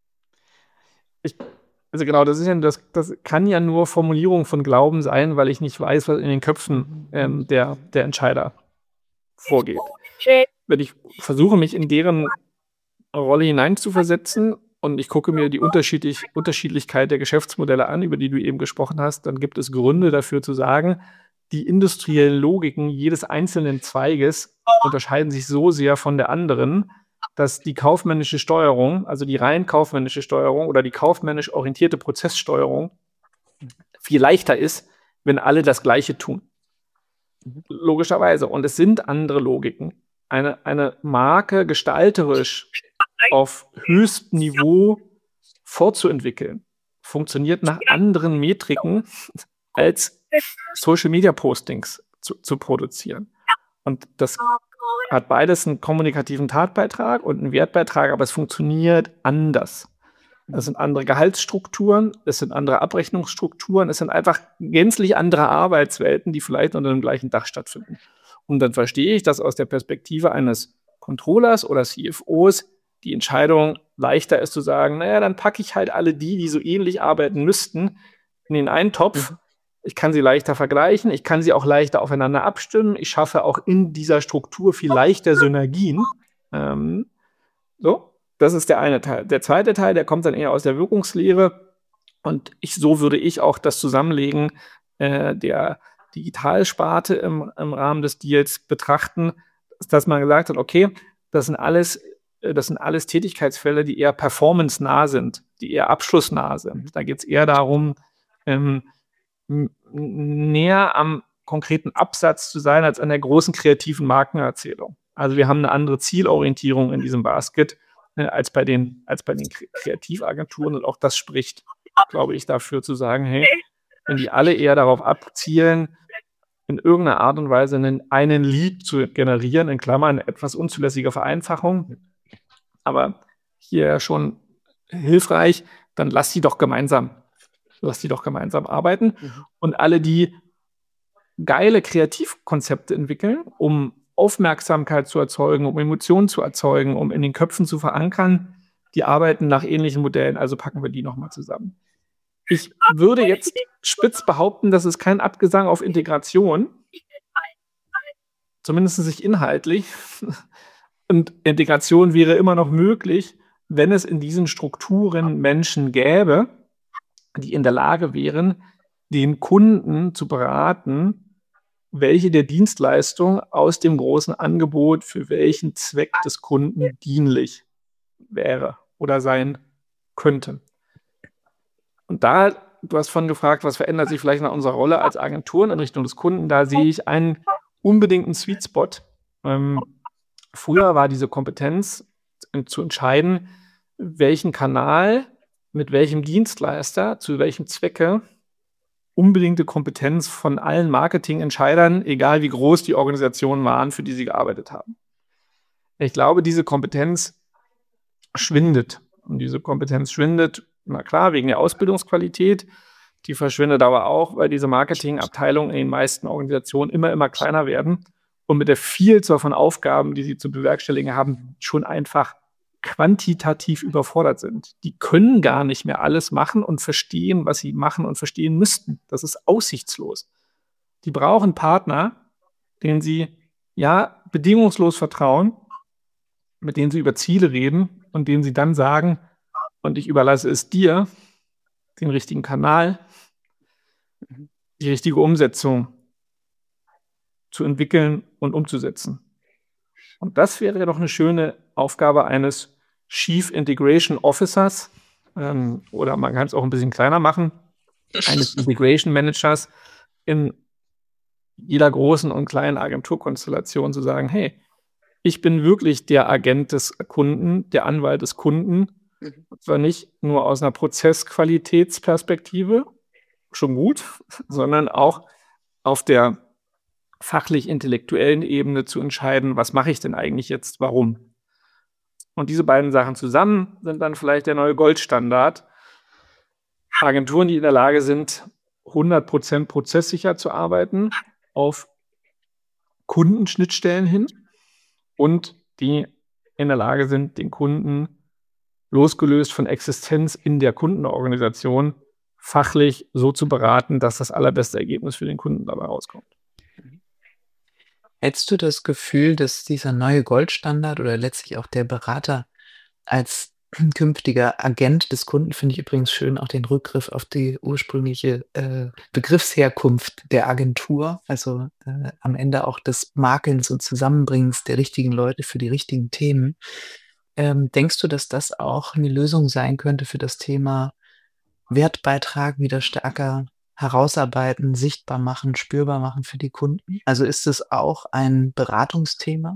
Also genau, das kann ja nur Formulierung von Glauben sein, weil ich nicht weiß, was in den Köpfen der Entscheider vorgeht. Wenn ich versuche, mich in deren Rolle hineinzuversetzen und ich gucke mir die Unterschiedlichkeit der Geschäftsmodelle an, über die du eben gesprochen hast, dann gibt es Gründe dafür zu sagen, die industriellen Logiken jedes einzelnen Zweiges unterscheiden sich so sehr von der anderen, dass die kaufmännische Steuerung, also die rein kaufmännische Steuerung oder die kaufmännisch orientierte Prozesssteuerung viel leichter ist, wenn alle das Gleiche tun. Logischerweise. Und es sind andere Logiken. Eine Marke gestalterisch auf höchstem Niveau fortzuentwickeln, funktioniert nach anderen Metriken als Social-Media-Postings zu produzieren. Und das hat beides einen kommunikativen Tatbeitrag und einen Wertbeitrag, aber es funktioniert anders. Es sind andere Gehaltsstrukturen, es sind andere Abrechnungsstrukturen, es sind einfach gänzlich andere Arbeitswelten, die vielleicht unter dem gleichen Dach stattfinden. Und dann verstehe ich, dass aus der Perspektive eines Controllers oder CFOs die Entscheidung leichter ist zu sagen, naja, dann packe ich halt alle die so ähnlich arbeiten müssten, in den einen Topf. Ich kann sie leichter vergleichen, ich kann sie auch leichter aufeinander abstimmen, ich schaffe auch in dieser Struktur viel leichter Synergien. So, das ist der eine Teil. Der zweite Teil, der kommt dann eher aus der Wirkungslehre und so würde ich auch das Zusammenlegen der Digitalsparte im Rahmen des Deals betrachten, dass man gesagt hat, okay, das sind alles Tätigkeitsfelder, die eher performance-nah sind, die eher abschlussnah sind. Da geht es eher darum, näher am konkreten Absatz zu sein, als an der großen kreativen Markenerzählung. Also wir haben eine andere Zielorientierung in diesem Basket als bei den Kreativagenturen und auch das spricht, glaube ich, dafür zu sagen, hey, wenn die alle eher darauf abzielen, in irgendeiner Art und Weise einen Lead zu generieren, in Klammern eine etwas unzulässige Vereinfachung, aber hier schon hilfreich, dann lass die doch gemeinsam arbeiten. Und alle, die geile Kreativkonzepte entwickeln, um Aufmerksamkeit zu erzeugen, um Emotionen zu erzeugen, um in den Köpfen zu verankern, die arbeiten nach ähnlichen Modellen, also packen wir die nochmal zusammen. Ich würde jetzt spitz behaupten, das ist kein Abgesang auf Integration, zumindest nicht inhaltlich. Und Integration wäre immer noch möglich, wenn es in diesen Strukturen Menschen gäbe, die in der Lage wären, den Kunden zu beraten, welche der Dienstleistung aus dem großen Angebot für welchen Zweck des Kunden dienlich wäre oder sein könnte. Und da, du hast vorhin gefragt, was verändert sich vielleicht nach unserer Rolle als Agenturen in Richtung des Kunden, da sehe ich einen unbedingten Sweet Spot. Früher war diese Kompetenz zu entscheiden, welchen Kanal mit welchem Dienstleister zu welchem Zwecke, unbedingte Kompetenz von allen Marketingentscheidern, egal wie groß die Organisationen waren, für die sie gearbeitet haben. Ich glaube, diese Kompetenz schwindet. Und diese Kompetenz schwindet, na klar, wegen der Ausbildungsqualität. Die verschwindet aber auch, weil diese Marketingabteilungen in den meisten Organisationen immer kleiner werden und mit der Vielzahl von Aufgaben, die sie zu bewerkstelligen haben, schon einfach quantitativ überfordert sind. Die können gar nicht mehr alles machen und verstehen, was sie machen und verstehen müssten. Das ist aussichtslos. Die brauchen Partner, denen sie ja bedingungslos vertrauen, mit denen sie über Ziele reden und denen sie dann sagen, und ich überlasse es dir, den richtigen Kanal, die richtige Umsetzung zu entwickeln und umzusetzen. Und das wäre ja doch eine schöne Aufgabe eines Chief Integration Officers oder man kann es auch ein bisschen kleiner machen, eines Integration Managers in jeder großen und kleinen Agenturkonstellation zu sagen, hey, ich bin wirklich der Agent des Kunden, der Anwalt des Kunden, und zwar nicht nur aus einer Prozessqualitätsperspektive, schon gut, sondern auch auf der fachlich-intellektuellen Ebene zu entscheiden, was mache ich denn eigentlich jetzt, warum. Und diese beiden Sachen zusammen sind dann vielleicht der neue Goldstandard. Agenturen, die in der Lage sind, 100% prozesssicher zu arbeiten, auf Kundenschnittstellen hin und die in der Lage sind, den Kunden losgelöst von Existenz in der Kundenorganisation, fachlich so zu beraten, dass das allerbeste Ergebnis für den Kunden dabei rauskommt. Hättest du das Gefühl, dass dieser neue Goldstandard oder letztlich auch der Berater als künftiger Agent des Kunden, finde ich übrigens schön, auch den Rückgriff auf die ursprüngliche Begriffsherkunft der Agentur, also am Ende auch des Makelns und Zusammenbringens der richtigen Leute für die richtigen Themen. Denkst du, dass das auch eine Lösung sein könnte für das Thema Wertbeitrag wieder stärker herausarbeiten, sichtbar machen, spürbar machen für die Kunden? Also ist es auch ein Beratungsthema?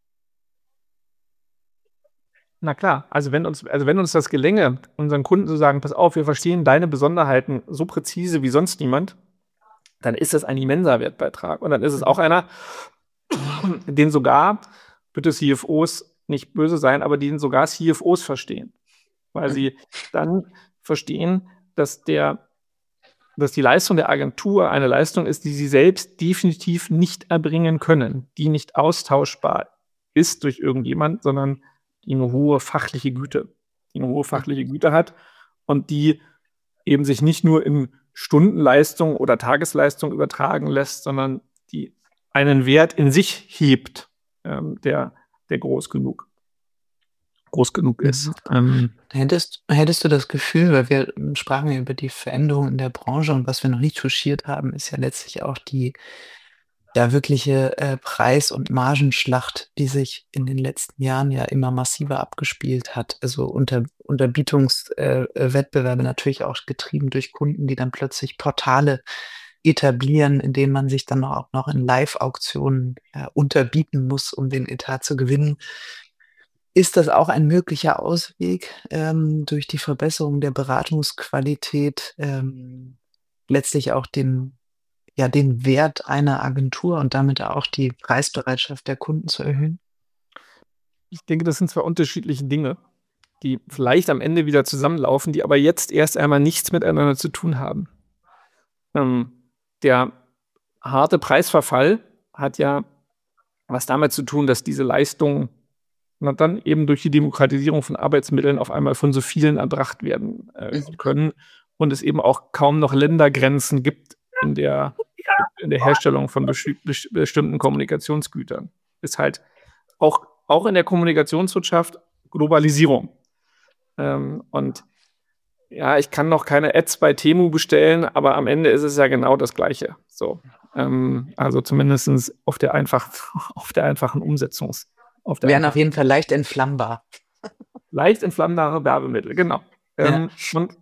Na klar, also wenn uns das gelänge, unseren Kunden zu sagen, pass auf, wir verstehen deine Besonderheiten so präzise wie sonst niemand, dann ist das ein immenser Wertbeitrag. Und dann ist es auch einer, den sogar, bitte CFOs nicht böse sein, aber den sogar CFOs verstehen. Weil sie dann verstehen, dass die Leistung der Agentur eine Leistung ist, die sie selbst definitiv nicht erbringen können, die nicht austauschbar ist durch irgendjemand, sondern die eine hohe fachliche Güte hat und die eben sich nicht nur in Stundenleistung oder Tagesleistung übertragen lässt, sondern die einen Wert in sich hebt, der groß genug ist. Hättest du das Gefühl, weil wir sprachen ja über die Veränderung in der Branche und was wir noch nicht touchiert haben, ist ja letztlich auch die wirkliche Preis- und Margenschlacht, die sich in den letzten Jahren ja immer massiver abgespielt hat. Also Unterbietungswettbewerbe natürlich auch getrieben durch Kunden, die dann plötzlich Portale etablieren, in denen man sich dann auch noch in Live-Auktionen unterbieten muss, um den Etat zu gewinnen. Ist das auch ein möglicher Ausweg, durch die Verbesserung der Beratungsqualität, letztlich auch den Wert einer Agentur und damit auch die Preisbereitschaft der Kunden zu erhöhen? Ich denke, das sind zwei unterschiedliche Dinge, die vielleicht am Ende wieder zusammenlaufen, die aber jetzt erst einmal nichts miteinander zu tun haben. Der harte Preisverfall hat ja was damit zu tun, dass diese Leistungen dann eben durch die Demokratisierung von Arbeitsmitteln auf einmal von so vielen erbracht werden können und es eben auch kaum noch Ländergrenzen gibt in der Herstellung von bestimmten Kommunikationsgütern. Ist halt auch in der Kommunikationswirtschaft Globalisierung. Und ja, ich kann noch keine Ads bei Temu bestellen, aber am Ende ist es ja genau das Gleiche. So, also zumindest auf der einfachen Umsetzungs. Wären auf jeden Fall leicht entflammbar. Leicht entflammbare Werbemittel, genau. Und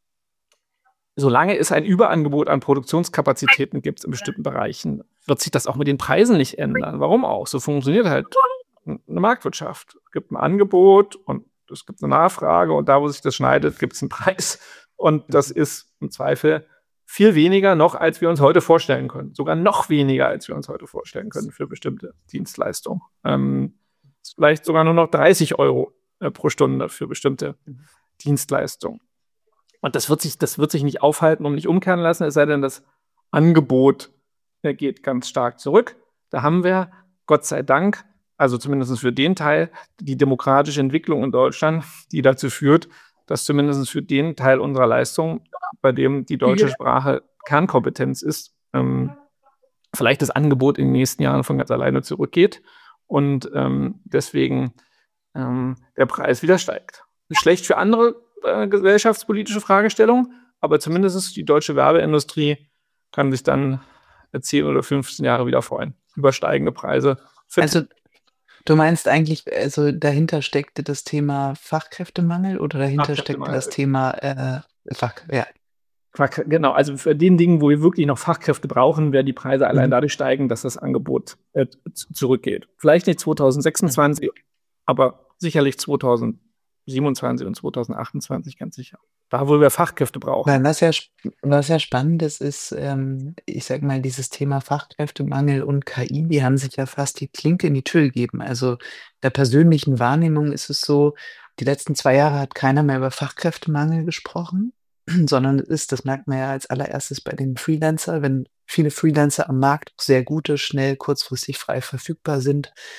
solange es ein Überangebot an Produktionskapazitäten gibt in bestimmten Bereichen, wird sich das auch mit den Preisen nicht ändern. Warum auch? So funktioniert halt eine Marktwirtschaft. Es gibt ein Angebot und es gibt eine Nachfrage und da, wo sich das schneidet, gibt es einen Preis. Und das ist im Zweifel viel weniger noch, als wir uns heute vorstellen können. Sogar noch weniger, als wir uns heute vorstellen können für bestimmte Dienstleistungen. Vielleicht sogar nur noch 30 € pro Stunde für bestimmte Dienstleistungen. Und das wird sich nicht aufhalten und nicht umkehren lassen, es sei denn, das Angebot geht ganz stark zurück. Da haben wir, Gott sei Dank, also zumindest für den Teil, die demokratische Entwicklung in Deutschland, die dazu führt, dass zumindest für den Teil unserer Leistung, bei dem die deutsche Sprache Kernkompetenz ist, vielleicht das Angebot in den nächsten Jahren von ganz alleine zurückgeht und deswegen der Preis wieder steigt. Schlecht für andere gesellschaftspolitische Fragestellungen, aber zumindest die deutsche Werbeindustrie kann sich dann 10 oder 15 Jahre wieder freuen über steigende Preise. Also du meinst eigentlich, also dahinter steckte das Thema Fachkräftemangel oder dahinter steckte das Thema Genau, also für den Dingen, wo wir wirklich noch Fachkräfte brauchen, werden die Preise allein dadurch steigen, dass das Angebot zurückgeht. Vielleicht nicht 2026, aber sicherlich 2027 und 2028 ganz sicher. Da, wo wir Fachkräfte brauchen. Weil was ja spannend ist, ich sag mal, dieses Thema Fachkräftemangel und KI, die haben sich ja fast die Klinke in die Tür gegeben. Also der persönlichen Wahrnehmung ist es so, die letzten 2 Jahre hat keiner mehr über Fachkräftemangel gesprochen, sondern das merkt man ja als allererstes bei den Freelancer, wenn viele Freelancer am Markt sehr gute, schnell, kurzfristig frei verfügbar sind,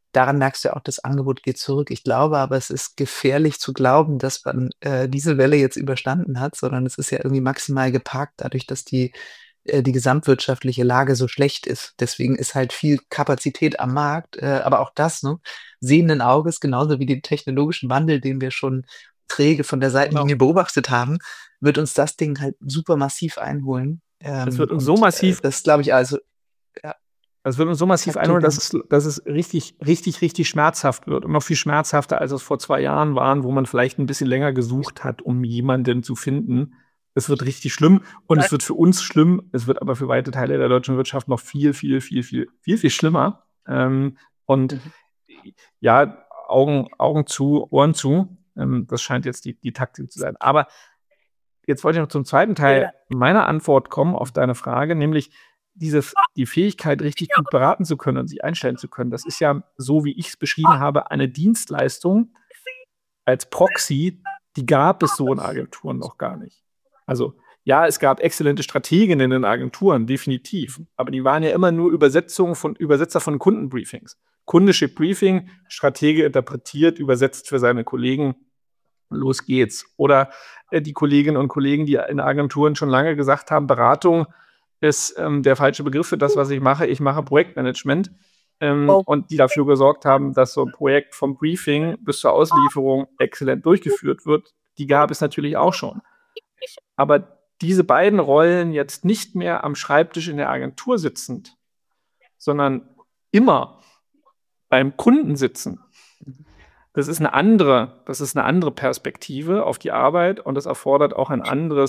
daran merkst du ja auch, das Angebot geht zurück. Ich glaube aber, es ist gefährlich zu glauben, dass man, diese Welle jetzt überstanden hat, sondern es ist ja irgendwie maximal geparkt dadurch, dass die gesamtwirtschaftliche Lage so schlecht ist. Deswegen ist halt viel Kapazität am Markt, aber auch das, ne, sehenden Auges, genauso wie den technologischen Wandel, den wir schon träge von der Seitenlinie beobachtet haben, wird uns das Ding halt super massiv einholen. Es wird uns so massiv Das glaube ich also, ja, Es wird uns so massiv sag du einholen, gern. dass es richtig, richtig, richtig schmerzhaft wird. Und noch viel schmerzhafter, als es vor 2 Jahren waren, wo man vielleicht ein bisschen länger gesucht hat, um jemanden zu finden. Es wird richtig schlimm und es wird für uns schlimm. Es wird aber für weite Teile der deutschen Wirtschaft noch viel, viel, viel, viel, viel, viel schlimmer. Und ja, Augen zu, Ohren zu. Das scheint jetzt die Taktik zu sein. Aber jetzt wollte ich noch zum zweiten Teil meiner Antwort kommen auf deine Frage, nämlich die Fähigkeit, richtig gut beraten zu können und sich einstellen zu können. Das ist ja, so wie ich es beschrieben habe, eine Dienstleistung als Proxy, die gab es so in Agenturen noch gar nicht. Also ja, es gab exzellente Strateginnen in den Agenturen, definitiv. Aber die waren ja immer nur Übersetzer von Kundenbriefings. Kunde schickt Briefing, Stratege interpretiert, übersetzt für seine Kollegen. Los geht's. Oder die Kolleginnen und Kollegen, die in Agenturen schon lange gesagt haben, Beratung ist der falsche Begriff für das, was ich mache. Ich mache Projektmanagement. Und die dafür gesorgt haben, dass so ein Projekt vom Briefing bis zur Auslieferung exzellent durchgeführt wird, die gab es natürlich auch schon. Aber diese beiden Rollen jetzt nicht mehr am Schreibtisch in der Agentur sitzend, sondern immer beim Kunden sitzen, das ist eine andere Perspektive auf die Arbeit und das erfordert auch eine andere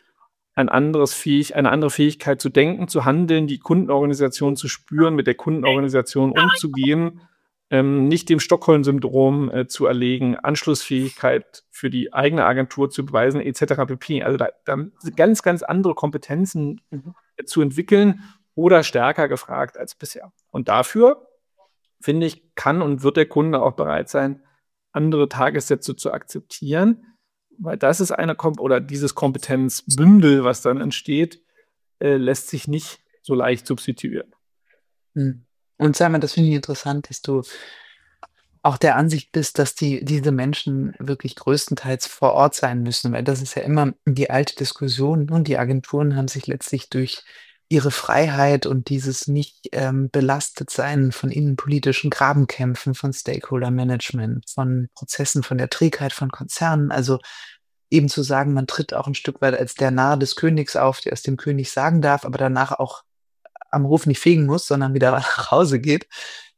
Fähigkeit zu denken, zu handeln, die Kundenorganisation zu spüren, mit der Kundenorganisation umzugehen, nicht dem Stockholm-Syndrom zu erlegen, Anschlussfähigkeit für die eigene Agentur zu beweisen, etc. pp. Also da ganz, ganz andere Kompetenzen zu entwickeln oder stärker gefragt als bisher. Und dafür, finde ich, kann und wird der Kunde auch bereit sein, andere Tagessätze zu akzeptieren, weil das ist dieses Kompetenzbündel, was dann entsteht, lässt sich nicht so leicht substituieren. Und sag mal, das finde ich interessant, dass du auch der Ansicht bist, dass diese Menschen wirklich größtenteils vor Ort sein müssen, weil das ist ja immer die alte Diskussion, und die Agenturen haben sich letztlich durch ihre Freiheit und dieses nicht belastet sein von innenpolitischen Grabenkämpfen, von Stakeholder-Management, von Prozessen, von der Trägheit von Konzernen, also eben zu sagen, man tritt auch ein Stück weit als der Narr des Königs auf, der es dem König sagen darf, aber danach auch am Hof nicht fegen muss, sondern wieder nach Hause geht.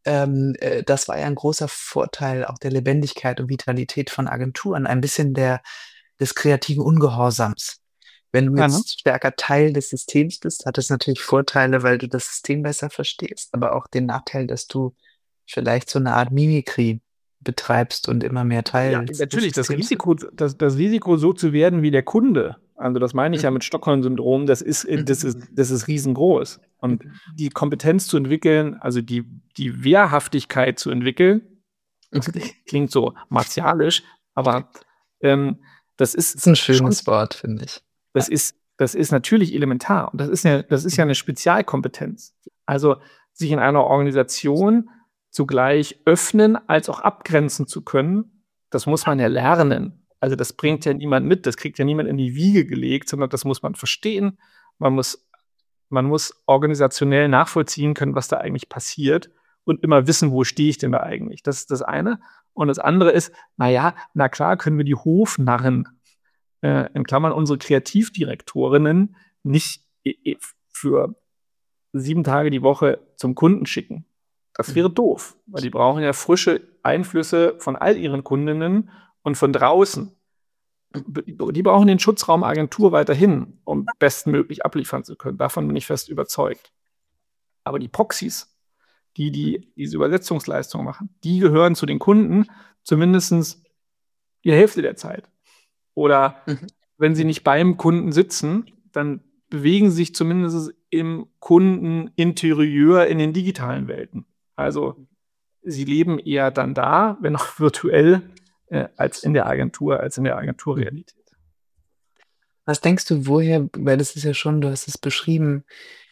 Das war ja ein großer Vorteil auch der Lebendigkeit und Vitalität von Agenturen, ein bisschen des kreativen Ungehorsams. Wenn du jetzt stärker Teil des Systems bist, hat es natürlich Vorteile, weil du das System besser verstehst, aber auch den Nachteil, dass du vielleicht so eine Art Mimikry betreibst und immer mehr Teil Ja, des natürlich, das Systems Risiko, so zu werden wie der Kunde, also das meine ich ja mit Stockholm-Syndrom, das ist riesengroß. Und die Kompetenz zu entwickeln, also die Wehrhaftigkeit zu entwickeln, das klingt so martialisch, aber das ist ein schönes Wort, finde ich. Das ist natürlich elementar und das ist ja eine Spezialkompetenz. Also sich in einer Organisation zugleich öffnen als auch abgrenzen zu können, das muss man ja lernen. Also das bringt ja niemand mit, das kriegt ja niemand in die Wiege gelegt, sondern das muss man verstehen. Man muss organisationell nachvollziehen können, was da eigentlich passiert und immer wissen, wo stehe ich denn da eigentlich. Das ist das eine. Und das andere ist, na klar können wir die Hofnarren, in Klammern unsere Kreativdirektorinnen, nicht für 7 Tage die Woche zum Kunden schicken. Das wäre doof, weil die brauchen ja frische Einflüsse von all ihren Kundinnen und von draußen. Die brauchen den Schutzraum Agentur weiterhin, um bestmöglich abliefern zu können. Davon bin ich fest überzeugt. Aber die Proxys, die diese Übersetzungsleistung machen, die gehören zu den Kunden zumindest die Hälfte der Zeit. Oder wenn sie nicht beim Kunden sitzen, dann bewegen sie sich zumindest im Kundeninterieur in den digitalen Welten. Also sie leben eher dann da, wenn auch virtuell, als in der Agenturrealität. Was denkst du, woher, weil das ist ja schon, du hast es beschrieben,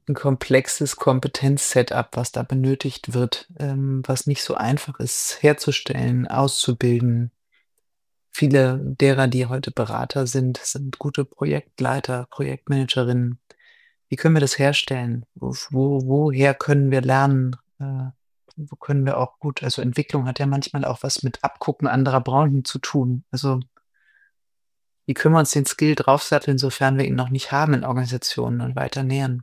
'n komplexes Kompetenz-Setup, was da benötigt wird, was nicht so einfach ist herzustellen, auszubilden. Viele derer, die heute Berater sind gute Projektleiter, Projektmanagerinnen. Wie können wir das herstellen? Woher können wir lernen? Wo können wir auch gut also, Entwicklung hat ja manchmal auch was mit Abgucken anderer Branchen zu tun. Also, wie können wir uns den Skill draufsatteln, sofern wir ihn noch nicht haben in Organisationen und weiter nähern?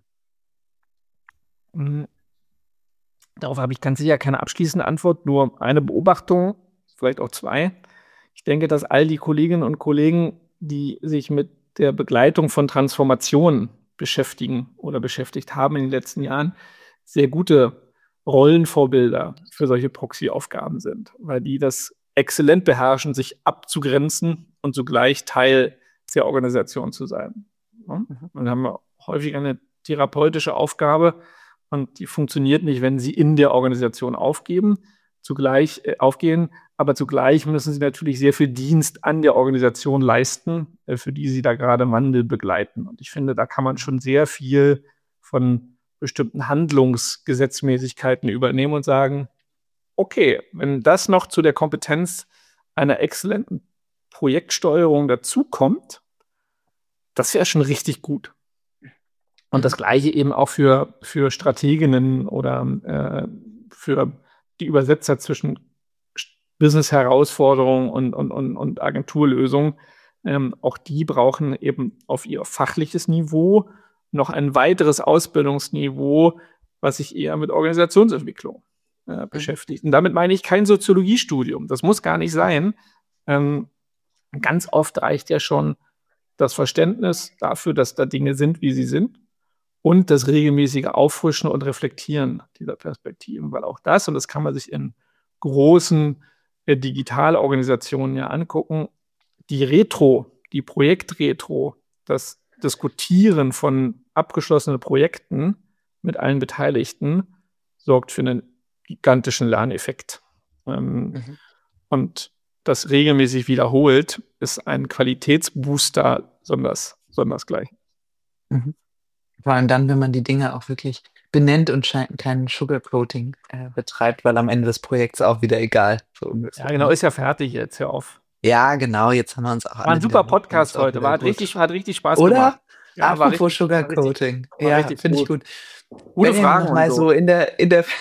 Hm, darauf habe ich ganz sicher keine abschließende Antwort, nur eine Beobachtung, vielleicht auch 2. Ich denke, dass all die Kolleginnen und Kollegen, die sich mit der Begleitung von Transformationen beschäftigen oder beschäftigt haben in den letzten Jahren, sehr gute Rollenvorbilder für solche Proxy-Aufgaben sind, weil die das exzellent beherrschen, sich abzugrenzen und zugleich Teil der Organisation zu sein. Ja? Mhm. Und haben wir häufig eine therapeutische Aufgabe und die funktioniert nicht, wenn sie in der Organisation aufgehen, aber zugleich müssen sie natürlich sehr viel Dienst an der Organisation leisten, für die sie da gerade Wandel begleiten. Und ich finde, da kann man schon sehr viel von bestimmten Handlungsgesetzmäßigkeiten übernehmen und sagen, okay, wenn das noch zu der Kompetenz einer exzellenten Projektsteuerung dazukommt, das wäre schon richtig gut. Und das Gleiche eben auch für Strateginnen oder für die Übersetzer zwischen Business-Herausforderungen und Agenturlösungen. Auch die brauchen eben auf ihr fachliches Niveau noch ein weiteres Ausbildungsniveau, was sich eher mit Organisationsentwicklung beschäftigt. Und damit meine ich kein Soziologiestudium. Das muss gar nicht sein. Ganz oft reicht ja schon das Verständnis dafür, dass da Dinge sind, wie sie sind, und das regelmäßige Auffrischen und Reflektieren dieser Perspektiven, weil auch das, und das kann man sich in großen Digitalorganisationen ja angucken, die Projektretro, das Diskutieren von abgeschlossenen Projekten mit allen Beteiligten sorgt für einen gigantischen Lerneffekt. Und das regelmäßig wiederholt ist ein Qualitätsbooster sondersgleich. Mhm. Vor allem dann, wenn man die Dinge auch wirklich benennt und kein Sugarcoating betreibt, weil am Ende des Projekts auch wieder egal. So ungefähr. Ja, genau, ist ja fertig jetzt, hör auf. Ja, genau, jetzt haben wir uns auch alle War ein super wieder- Podcast uns auch heute, wieder hat gut. richtig Spaß Oder? gemacht. Ja, war Apropos richtig- Sugarcoating. war Ja, richtig finde ich gut. gut. Gute Wenn ihr Fragen noch mal und so in der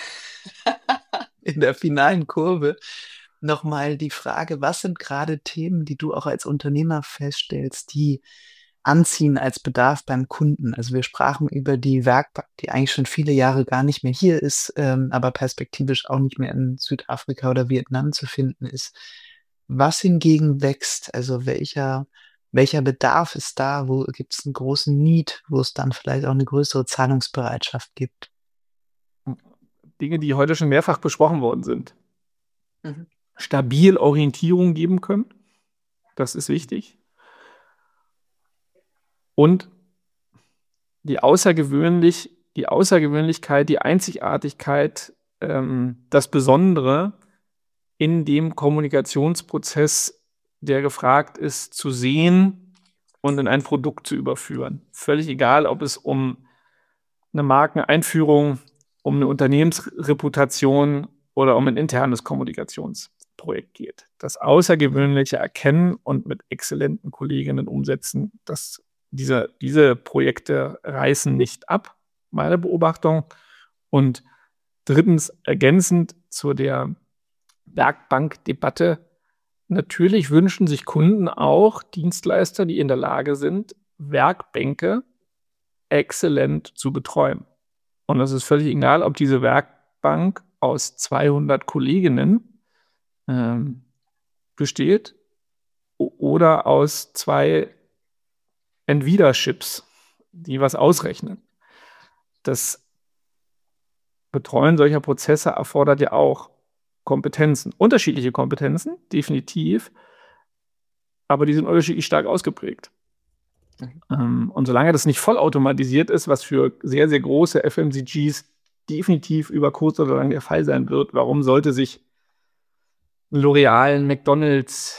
in der finalen Kurve noch mal die Frage: Was sind gerade Themen, die du auch als Unternehmer feststellst, die anziehen als Bedarf beim Kunden? Also, wir sprachen über die Werkbank, die eigentlich schon viele Jahre gar nicht mehr hier ist, aber perspektivisch auch nicht mehr in Südafrika oder Vietnam zu finden ist. Was hingegen wächst? Also, welcher Bedarf ist da? Wo gibt's 'n großen Need, wo es dann vielleicht auch eine größere Zahlungsbereitschaft gibt? Dinge, die heute schon mehrfach besprochen worden sind. Mhm. Stabil Orientierung geben können, das ist wichtig. Und die Außergewöhnlichkeit, die Einzigartigkeit, das Besondere in dem Kommunikationsprozess, der gefragt ist, zu sehen und in ein Produkt zu überführen. Völlig egal, ob es um eine Markeneinführung, um eine Unternehmensreputation oder um ein internes Kommunikationsprojekt geht. Das Außergewöhnliche erkennen und mit exzellenten Kolleginnen umsetzen, diese Projekte reißen nicht ab, meine Beobachtung. Und drittens, ergänzend zu der Werkbankdebatte, natürlich wünschen sich Kunden auch Dienstleister, die in der Lage sind, Werkbänke exzellent zu betreuen. Und es ist völlig egal, ob diese Werkbank aus 200 Kolleginnen besteht oder aus 2 Nvidia-Chips, die was ausrechnen. Das Betreuen solcher Prozesse erfordert ja auch Kompetenzen, unterschiedliche Kompetenzen, definitiv, aber die sind unterschiedlich stark ausgeprägt. Und solange das nicht vollautomatisiert ist, was für sehr, sehr große FMCGs definitiv über kurz oder lang der Fall sein wird, warum sollte sich L'Oreal, McDonald's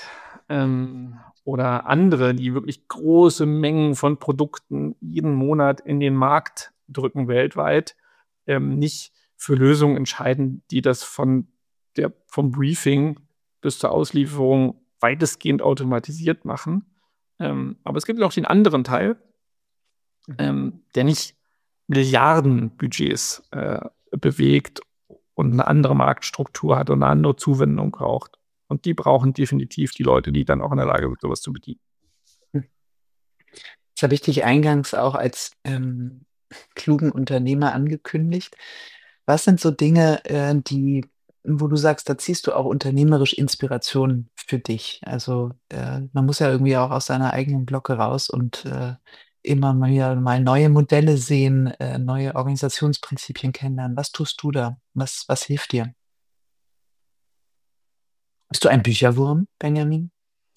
oder andere, die wirklich große Mengen von Produkten jeden Monat in den Markt drücken weltweit, nicht für Lösungen entscheiden, die das vom Briefing bis zur Auslieferung weitestgehend automatisiert machen. Aber es gibt auch den anderen Teil, der nicht Milliardenbudgets bewegt und eine andere Marktstruktur hat und eine andere Zuwendung braucht. Und die brauchen definitiv die Leute, die dann auch in der Lage sind, sowas zu bedienen. Das habe ich dich eingangs auch als klugen Unternehmer angekündigt. Was sind so Dinge, wo du sagst, da ziehst du auch unternehmerisch Inspiration für dich? Also man muss ja irgendwie auch aus seiner eigenen Blocke raus und immer mal neue Modelle sehen, neue Organisationsprinzipien kennenlernen. Was tust du da? Was hilft dir? Bist du ein Bücherwurm, Benjamin?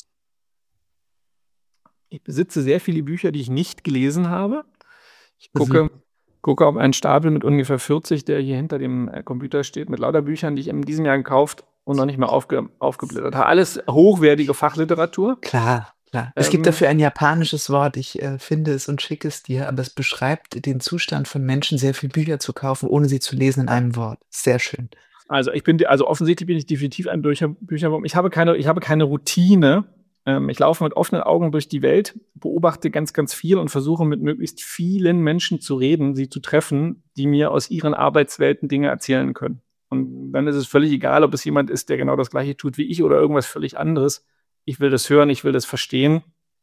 Ich besitze sehr viele Bücher, die ich nicht gelesen habe. Ich gucke auf einen Stapel mit ungefähr 40, der hier hinter dem Computer steht, mit lauter Büchern, die ich in diesem Jahr gekauft und noch nicht mehr aufgeblättert habe. Alles hochwertige Fachliteratur. Klar. Es gibt dafür ein japanisches Wort, ich finde es und schicke es dir, aber es beschreibt den Zustand von Menschen, sehr viele Bücher zu kaufen, ohne sie zu lesen in einem Wort. Sehr schön. Also offensichtlich bin ich definitiv ein Bücherwurm. Ich habe keine Routine. Ich laufe mit offenen Augen durch die Welt, beobachte ganz, ganz viel und versuche mit möglichst vielen Menschen zu reden, sie zu treffen, die mir aus ihren Arbeitswelten Dinge erzählen können. Und dann ist es völlig egal, ob es jemand ist, der genau das Gleiche tut wie ich oder irgendwas völlig anderes. Ich will das hören, ich will das verstehen.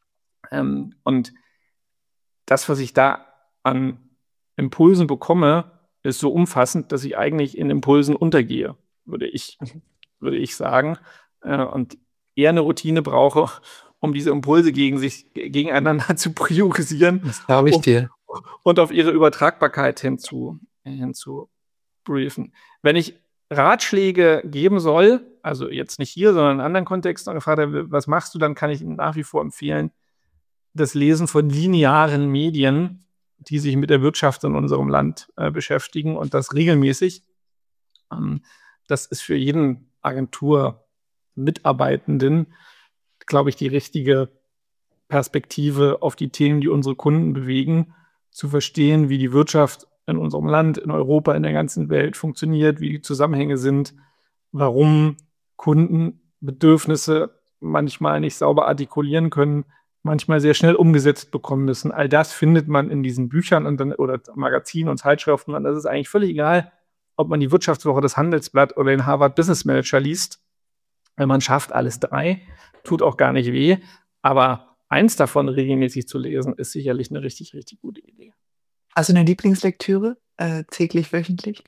Und das, was ich da an Impulsen bekomme, ist so umfassend, dass ich eigentlich in Impulsen untergehe, würde ich sagen. Und eher eine Routine brauche, um diese Impulse gegeneinander zu priorisieren. Das glaube ich dir. Und auf ihre Übertragbarkeit hinzu briefen. Wenn ich Ratschläge geben soll, also jetzt nicht hier, sondern in anderen Kontexten, und gefragt habe, was machst du, dann kann ich Ihnen nach wie vor empfehlen, das Lesen von linearen Medien, die sich mit der Wirtschaft in unserem Land beschäftigen und das regelmäßig. Das ist für jeden Agenturmitarbeitenden, glaube ich, die richtige Perspektive auf die Themen, die unsere Kunden bewegen, zu verstehen, wie die Wirtschaft in unserem Land, in Europa, in der ganzen Welt funktioniert, wie die Zusammenhänge sind, warum Kunden Bedürfnisse manchmal nicht sauber artikulieren können, manchmal sehr schnell umgesetzt bekommen müssen. All das findet man in diesen Büchern und dann, oder Magazinen und Zeitschriften. Und das ist eigentlich völlig egal, ob man die Wirtschaftswoche des Handelsblatt oder den Harvard Business Manager liest. Wenn man schafft, alles drei, tut auch gar nicht weh. Aber eins davon regelmäßig zu lesen, ist sicherlich eine richtig, richtig gute Idee. Hast du eine Lieblingslektüre, täglich, wöchentlich?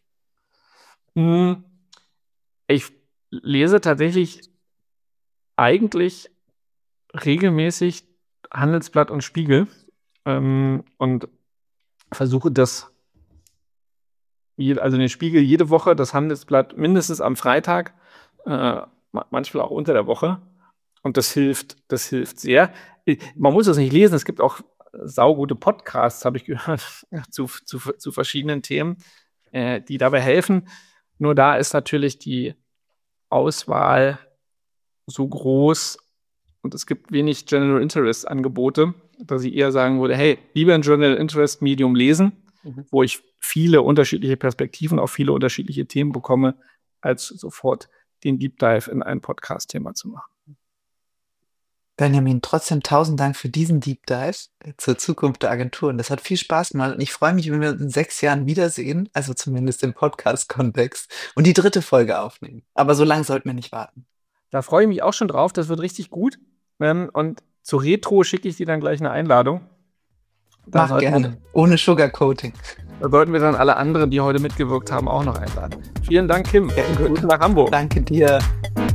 Ich lese tatsächlich eigentlich regelmäßig Handelsblatt und Spiegel und versuche das, also den Spiegel jede Woche, das Handelsblatt mindestens am Freitag, manchmal auch unter der Woche. Und das hilft sehr. Man muss das nicht lesen, es gibt auch saugute Podcasts, habe ich gehört, zu verschiedenen Themen, die dabei helfen. Nur da ist natürlich die Auswahl so groß und es gibt wenig General Interest Angebote, dass ich eher sagen würde, hey, lieber ein General Interest Medium lesen, wo ich viele unterschiedliche Perspektiven auf viele unterschiedliche Themen bekomme, als sofort den Deep Dive in ein Podcast-Thema zu machen. Benjamin, trotzdem 1000 Dank für diesen Deep Dive zur Zukunft der Agenturen. Das hat viel Spaß gemacht und ich freue mich, wenn wir uns in 6 Jahren wiedersehen, also zumindest im Podcast-Kontext, und die 3. Folge aufnehmen. Aber so lange sollten wir nicht warten. Da freue ich mich auch schon drauf, das wird richtig gut. Und zur Retro schicke ich dir dann gleich eine Einladung. Mach gerne, ohne Sugarcoating. Da sollten wir dann alle anderen, die heute mitgewirkt haben, auch noch einladen. Vielen Dank, Kim. Ja, gut. Grüße nach Hamburg. Danke dir.